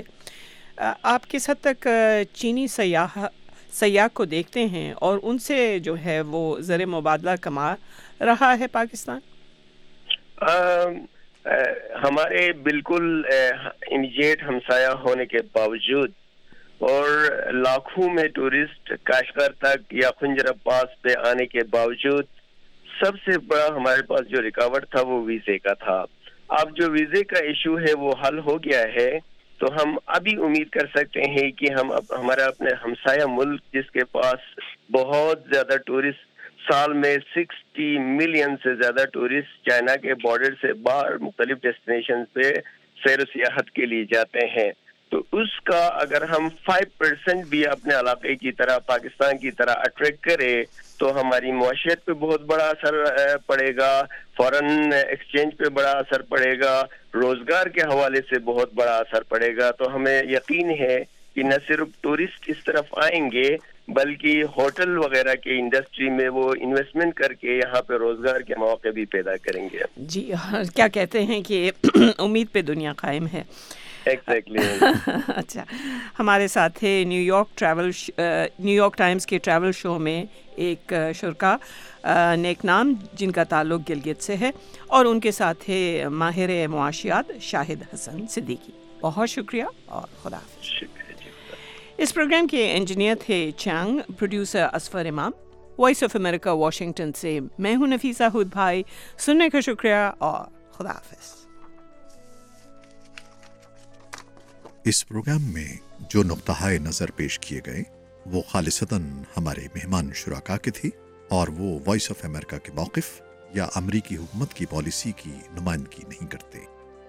آپ کس حد تک چینی سیاح کو دیکھتے ہیں اور ان سے جو ہے وہ زر مبادلہ کما رہا ہے پاکستان؟ ہمارے بالکل امیجیٹ ہمسایہ ہونے کے باوجود اور لاکھوں میں ٹورسٹ کاشغر تک یا خنجر پاس پہ آنے کے باوجود سب سے بڑا ہمارے پاس جو رکاوٹ تھا وہ ویزے کا تھا. اب جو ویزے کا ایشو ہے وہ حل ہو گیا ہے, تو ہم ابھی امید کر سکتے ہیں کہ ہم ہمارا اپنے ہمسایہ ملک جس کے پاس بہت زیادہ ٹورسٹ, سال میں 60 ملین سے زیادہ ٹورسٹ چائنا کے بارڈر سے باہر مختلف ڈیسٹینیشن پہ سیر و سیاحت کے لیے جاتے ہیں, تو اس کا اگر ہم 5% بھی اپنے علاقے کی طرح پاکستان کی طرح اٹریکٹ کرے تو ہماری معاشیت پہ بہت بڑا اثر پڑے گا, فارن ایکسچینج پہ بڑا اثر پڑے گا, روزگار کے حوالے سے بہت بڑا اثر پڑے گا. تو ہمیں یقین ہے کہ نہ صرف ٹورسٹ اس طرف آئیں گے بلکہ ہوٹل وغیرہ کے انڈسٹری میں وہ انویسٹمنٹ کر کے یہاں پہ روزگار کے مواقع بھی پیدا کریں گے. جی, کیا کہتے ہیں کہ امید پہ دنیا قائم ہے. اچھا, ہمارے ساتھ تھے نیو یارک ٹائمز کے ٹریول شو میں ایک شرکا نیک نام جن کا تعلق گلگت سے ہے, اور ان کے ساتھ تھے ماہر معاشیات شاہد حسن صدیقی. بہت شکریہ اور خدا حافظ. اس پروگرام کے انجینئر تھے چانگ, پروڈیوسر اسفر امام. वॉइस ऑफ अमेरिका वाशिंगटन से मैं हूं नफीसा हुद भाई। सुनने का शुक्रिया और खुदा हाफिज। इस प्रोग्राम में जो नुक्ता नज़र पेश किए गए वो खालिसतन हमारे मेहमान शुराका के थी और वो वॉइस ऑफ अमेरिका के मौक़िफ़ या अमरीकी हुकूमत की पॉलिसी की नुमाइंदगी नहीं करते।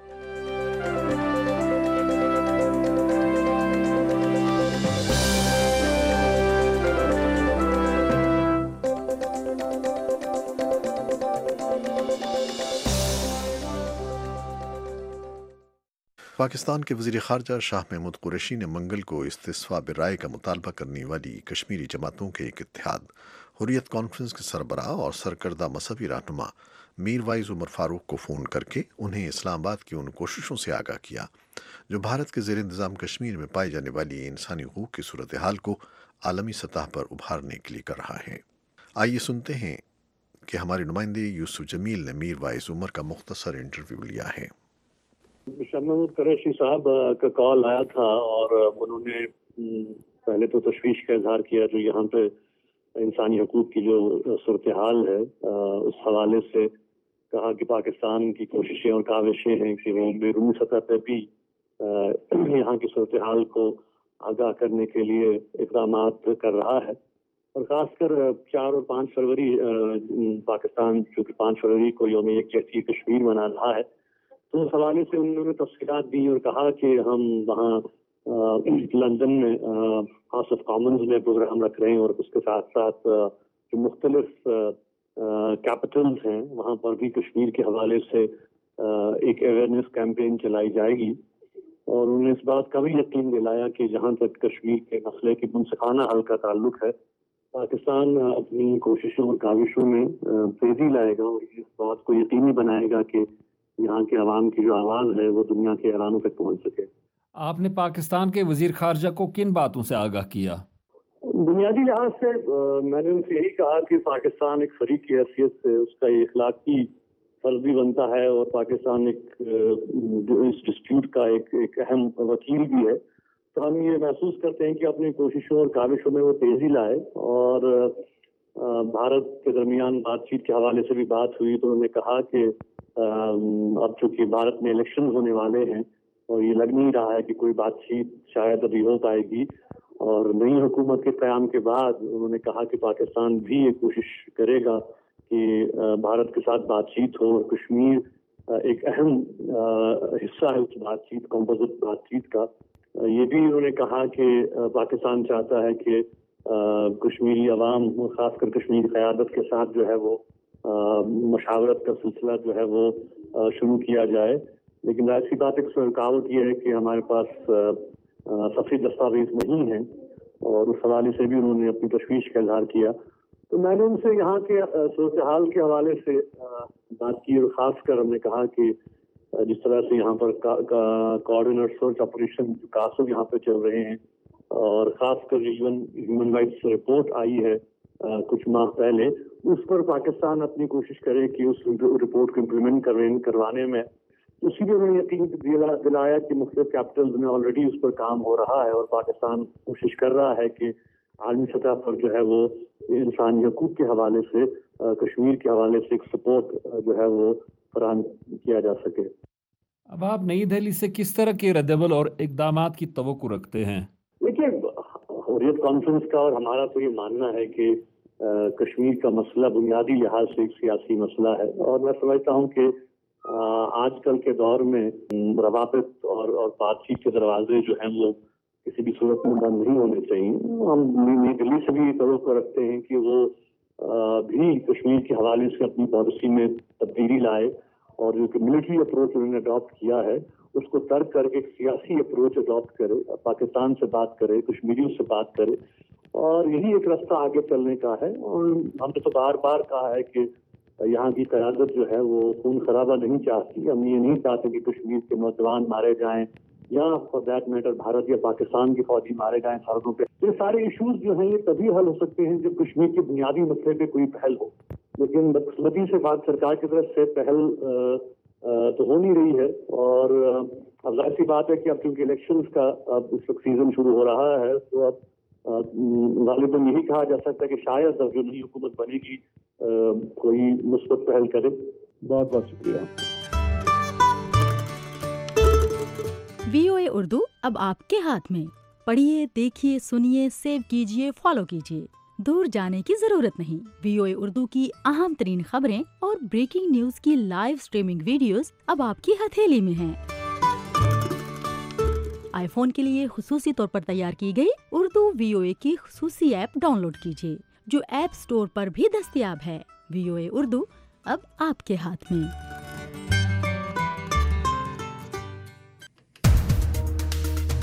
पाकिस्तान के वज़ीर ख़ारजा शाह महमूद कुरैशी ने मंगल को इस्तीफ़ा बिराए का मुतालबा करने वाली कश्मीरी जमातों के एक इत्तेहाद हुर्रियत कॉन्फ्रेंस के सरबराह और सरकर्दा मसहबी रहनुमा मीर वाइज उमर फ़ारूक को फ़ोन करके उन्हें इस्लामाबाद की उन कोशिशों से आगाह किया जो भारत के ज़ेर इंतज़ाम कश्मीर में पाई जाने वाली इंसानी हकूक़ की सूरत हाल को आलमी सतह पर उभारने के लिए कर रहा है। आइए सुनते हैं कि हमारे नुमाइंदे यूसुफ जमील ने मीर वाइज उमर का मुख्तसर इंटरव्यू लिया है। शाह महमूद कुरैशी साहब का कॉल आया था और उन्होंने पहले तो तशवीश का इजहार किया जो यहाँ पे इंसानी हकूक़ की जो सूरत हाल है उस हवाले से कहा कि पाकिस्तान की कोशिशें और काविशें हैं कि वो बैरूनी सतह पर भी यहाँ की सूरत हाल को आगाह करने के लिए इक़दाम कर रहा है और ख़ासकर 4 और 5 फरवरी पाकिस्तान चूँकि 5 फरवरी को यौम यकजहती कश्मीर मना रहा है तो उस हवाले से उन्होंने तफसीलात दी और कहा कि हम वहाँ लंदन में हाउस ऑफ कॉमन्स में प्रोग्राम रख रहे हैं और उसके साथ साथ जो मुख्तलिफ कैपिटल्स हैं वहाँ पर भी कश्मीर के हवाले से एक अवेयरनेस कैंपेन चलाई जाएगी और उन्होंने इस बात का भी यकीन दिलाया कि जहाँ तक कश्मीर के मसले की मुनसिफाना हल का ताल्लुक है पाकिस्तान अपनी कोशिशों और काविशों में तेजी लाएगा और इस बात को यकीनी बनाएगा कि यहाँ के अवाम की जो आवाज़ है वो दुनिया के ऐलानों तक पहुँच सके। आपने पाकिस्तान के वजीर खारजा को किन बातों से आगाह किया? बुनियादी लिहाज से मैंने उनसे यही कहा कि पाकिस्तान एक फरीक की हैसियत से उसका ये इखलाकी फर्ज भी बनता है और पाकिस्तान एक इस डिस्प्यूट का एक अहम वकील भी है तो हम ये महसूस करते हैं कि अपनी कोशिशों और काविशों में वो तेज़ी लाए और भारत के दरमियान बातचीत के हवाले से भी बात हुई तो उन्होंने कहा कि अब चूंकि भारत में इलेक्शन होने वाले हैं और ये लग नहीं रहा है कि कोई बातचीत शायद अभी हो पाएगी और नई हुकूमत के क़याम के बाद उन्होंने कहा कि पाकिस्तान भी ये कोशिश करेगा कि भारत के साथ बातचीत हो और कश्मीर एक अहम हिस्सा है उस बातचीत कंपोजिट बातचीत का। ये भी उन्होंने कहा कि पाकिस्तान चाहता है कि कश्मीरी अवाम खासकर कश्मीरी क़यादत के साथ जो है वो मशावरत का सिलसिला जो है वो शुरू किया जाए लेकिन ऐसी बात एक रुकावट ये है कि हमारे पास सफ़ी दस्तावेज नहीं है और उस हवाले से भी उन्होंने अपनी तशवीश का इजहार किया तो मैंने उनसे यहाँ के सूरत हाल के हवाले से बात की और ख़ासकर हमने कहा कि जिस तरह से यहाँ पर कोऑर्डिनेट सर्च ऑपरेशन कासो यहाँ पे चल रहे हैं और ख़ासकर ह्यूमन राइट्स रिपोर्ट आई है कुछ माह पहले उस पर पाकिस्तान अपनी कोशिश करे कि उस रिपोर्ट को इम्प्लीमेंट करवाने में उसी भी उन्होंने यकीन दिलाया कि मुख्तलिफ कैपिटल्स में ऑलरेडी उस पर काम हो रहा है और पाकिस्तान कोशिश कर रहा है कि आलमी सतह पर जो है वो इंसानी हकूक़ के हवाले से कश्मीर के हवाले से एक सपोर्ट जो है वो फराहम किया जा सके। अब आप नई दिल्ली से किस तरह के रद्दअमल और इक़दामात की तवक्कुर रखते हैं? देखिए हुर्रियत कॉन्फ्रेंस का और हमारा तो ये मानना है कि कश्मीर का मसला बुनियादी लिहाज से एक सियासी मसला है और मैं समझता हूँ कि आजकल के दौर में रवाबित और बातचीत के दरवाजे जो हैं वो किसी भी सूरत में बंद नहीं होने चाहिए। हम नई दिल्ली से भी तवक्को रखते हैं कि वो भी कश्मीर के हवाले से अपनी पॉलिसी में तब्दीली लाए और जो मिलिट्री अप्रोच उन्होंने अडॉप्ट किया है उसको तर्क करके एक सियासी अप्रोच अडॉप्ट करे, पाकिस्तान से बात करे, कश्मीरियों से बात करे और यही एक रास्ता आगे चलने का है। और हमने तो बार बार कहा है कि यहाँ की क़यादत जो है वो खून खराबा नहीं चाहती। हम ये नहीं चाहते कि कश्मीर के नौजवान मारे जाएं या फॉर दैट मैटर भारत या पाकिस्तान के फौजी मारे जाएं सरहदों पे। ये सारे इश्यूज जो हैं ये तभी हल हो सकते हैं जब कश्मीर के बुनियादी मसले पे कोई पहल हो, लेकिन बदकिस्मती से बात सरकार की तरफ से पहल तो हो नहीं रही है। और अब जाहिर सी बात है कि अब क्योंकि इलेक्शंस का अब इस वक्त सीजन शुरू हो रहा है तो अब غالباً یہی کہا جا سکتا ہے کہ شاید جو نئی حکومت بنے گی کوئی مثبت پہل کرے. بہت بہت شکریہ. VOA اردو اب آپ کے ہاتھ میں. پڑھیے، دیکھیے، سنیے، سیو کیجیے، فالو کیجیے. دور جانے کی ضرورت نہیں. VOA اردو کی اہم ترین خبریں اور بریکنگ نیوز کی لائیو سٹریمنگ ویڈیوز اب آپ کی ہتھیلی میں ہیں. آئی فون کے لیے خصوصی طور پر تیار کی گئی اردو VOA کی خصوصی ایپ ڈاؤن لوڈ کیجیے جو ایپ سٹور پر بھی دستیاب ہے. VOA اردو اب آپ کے ہاتھ میں.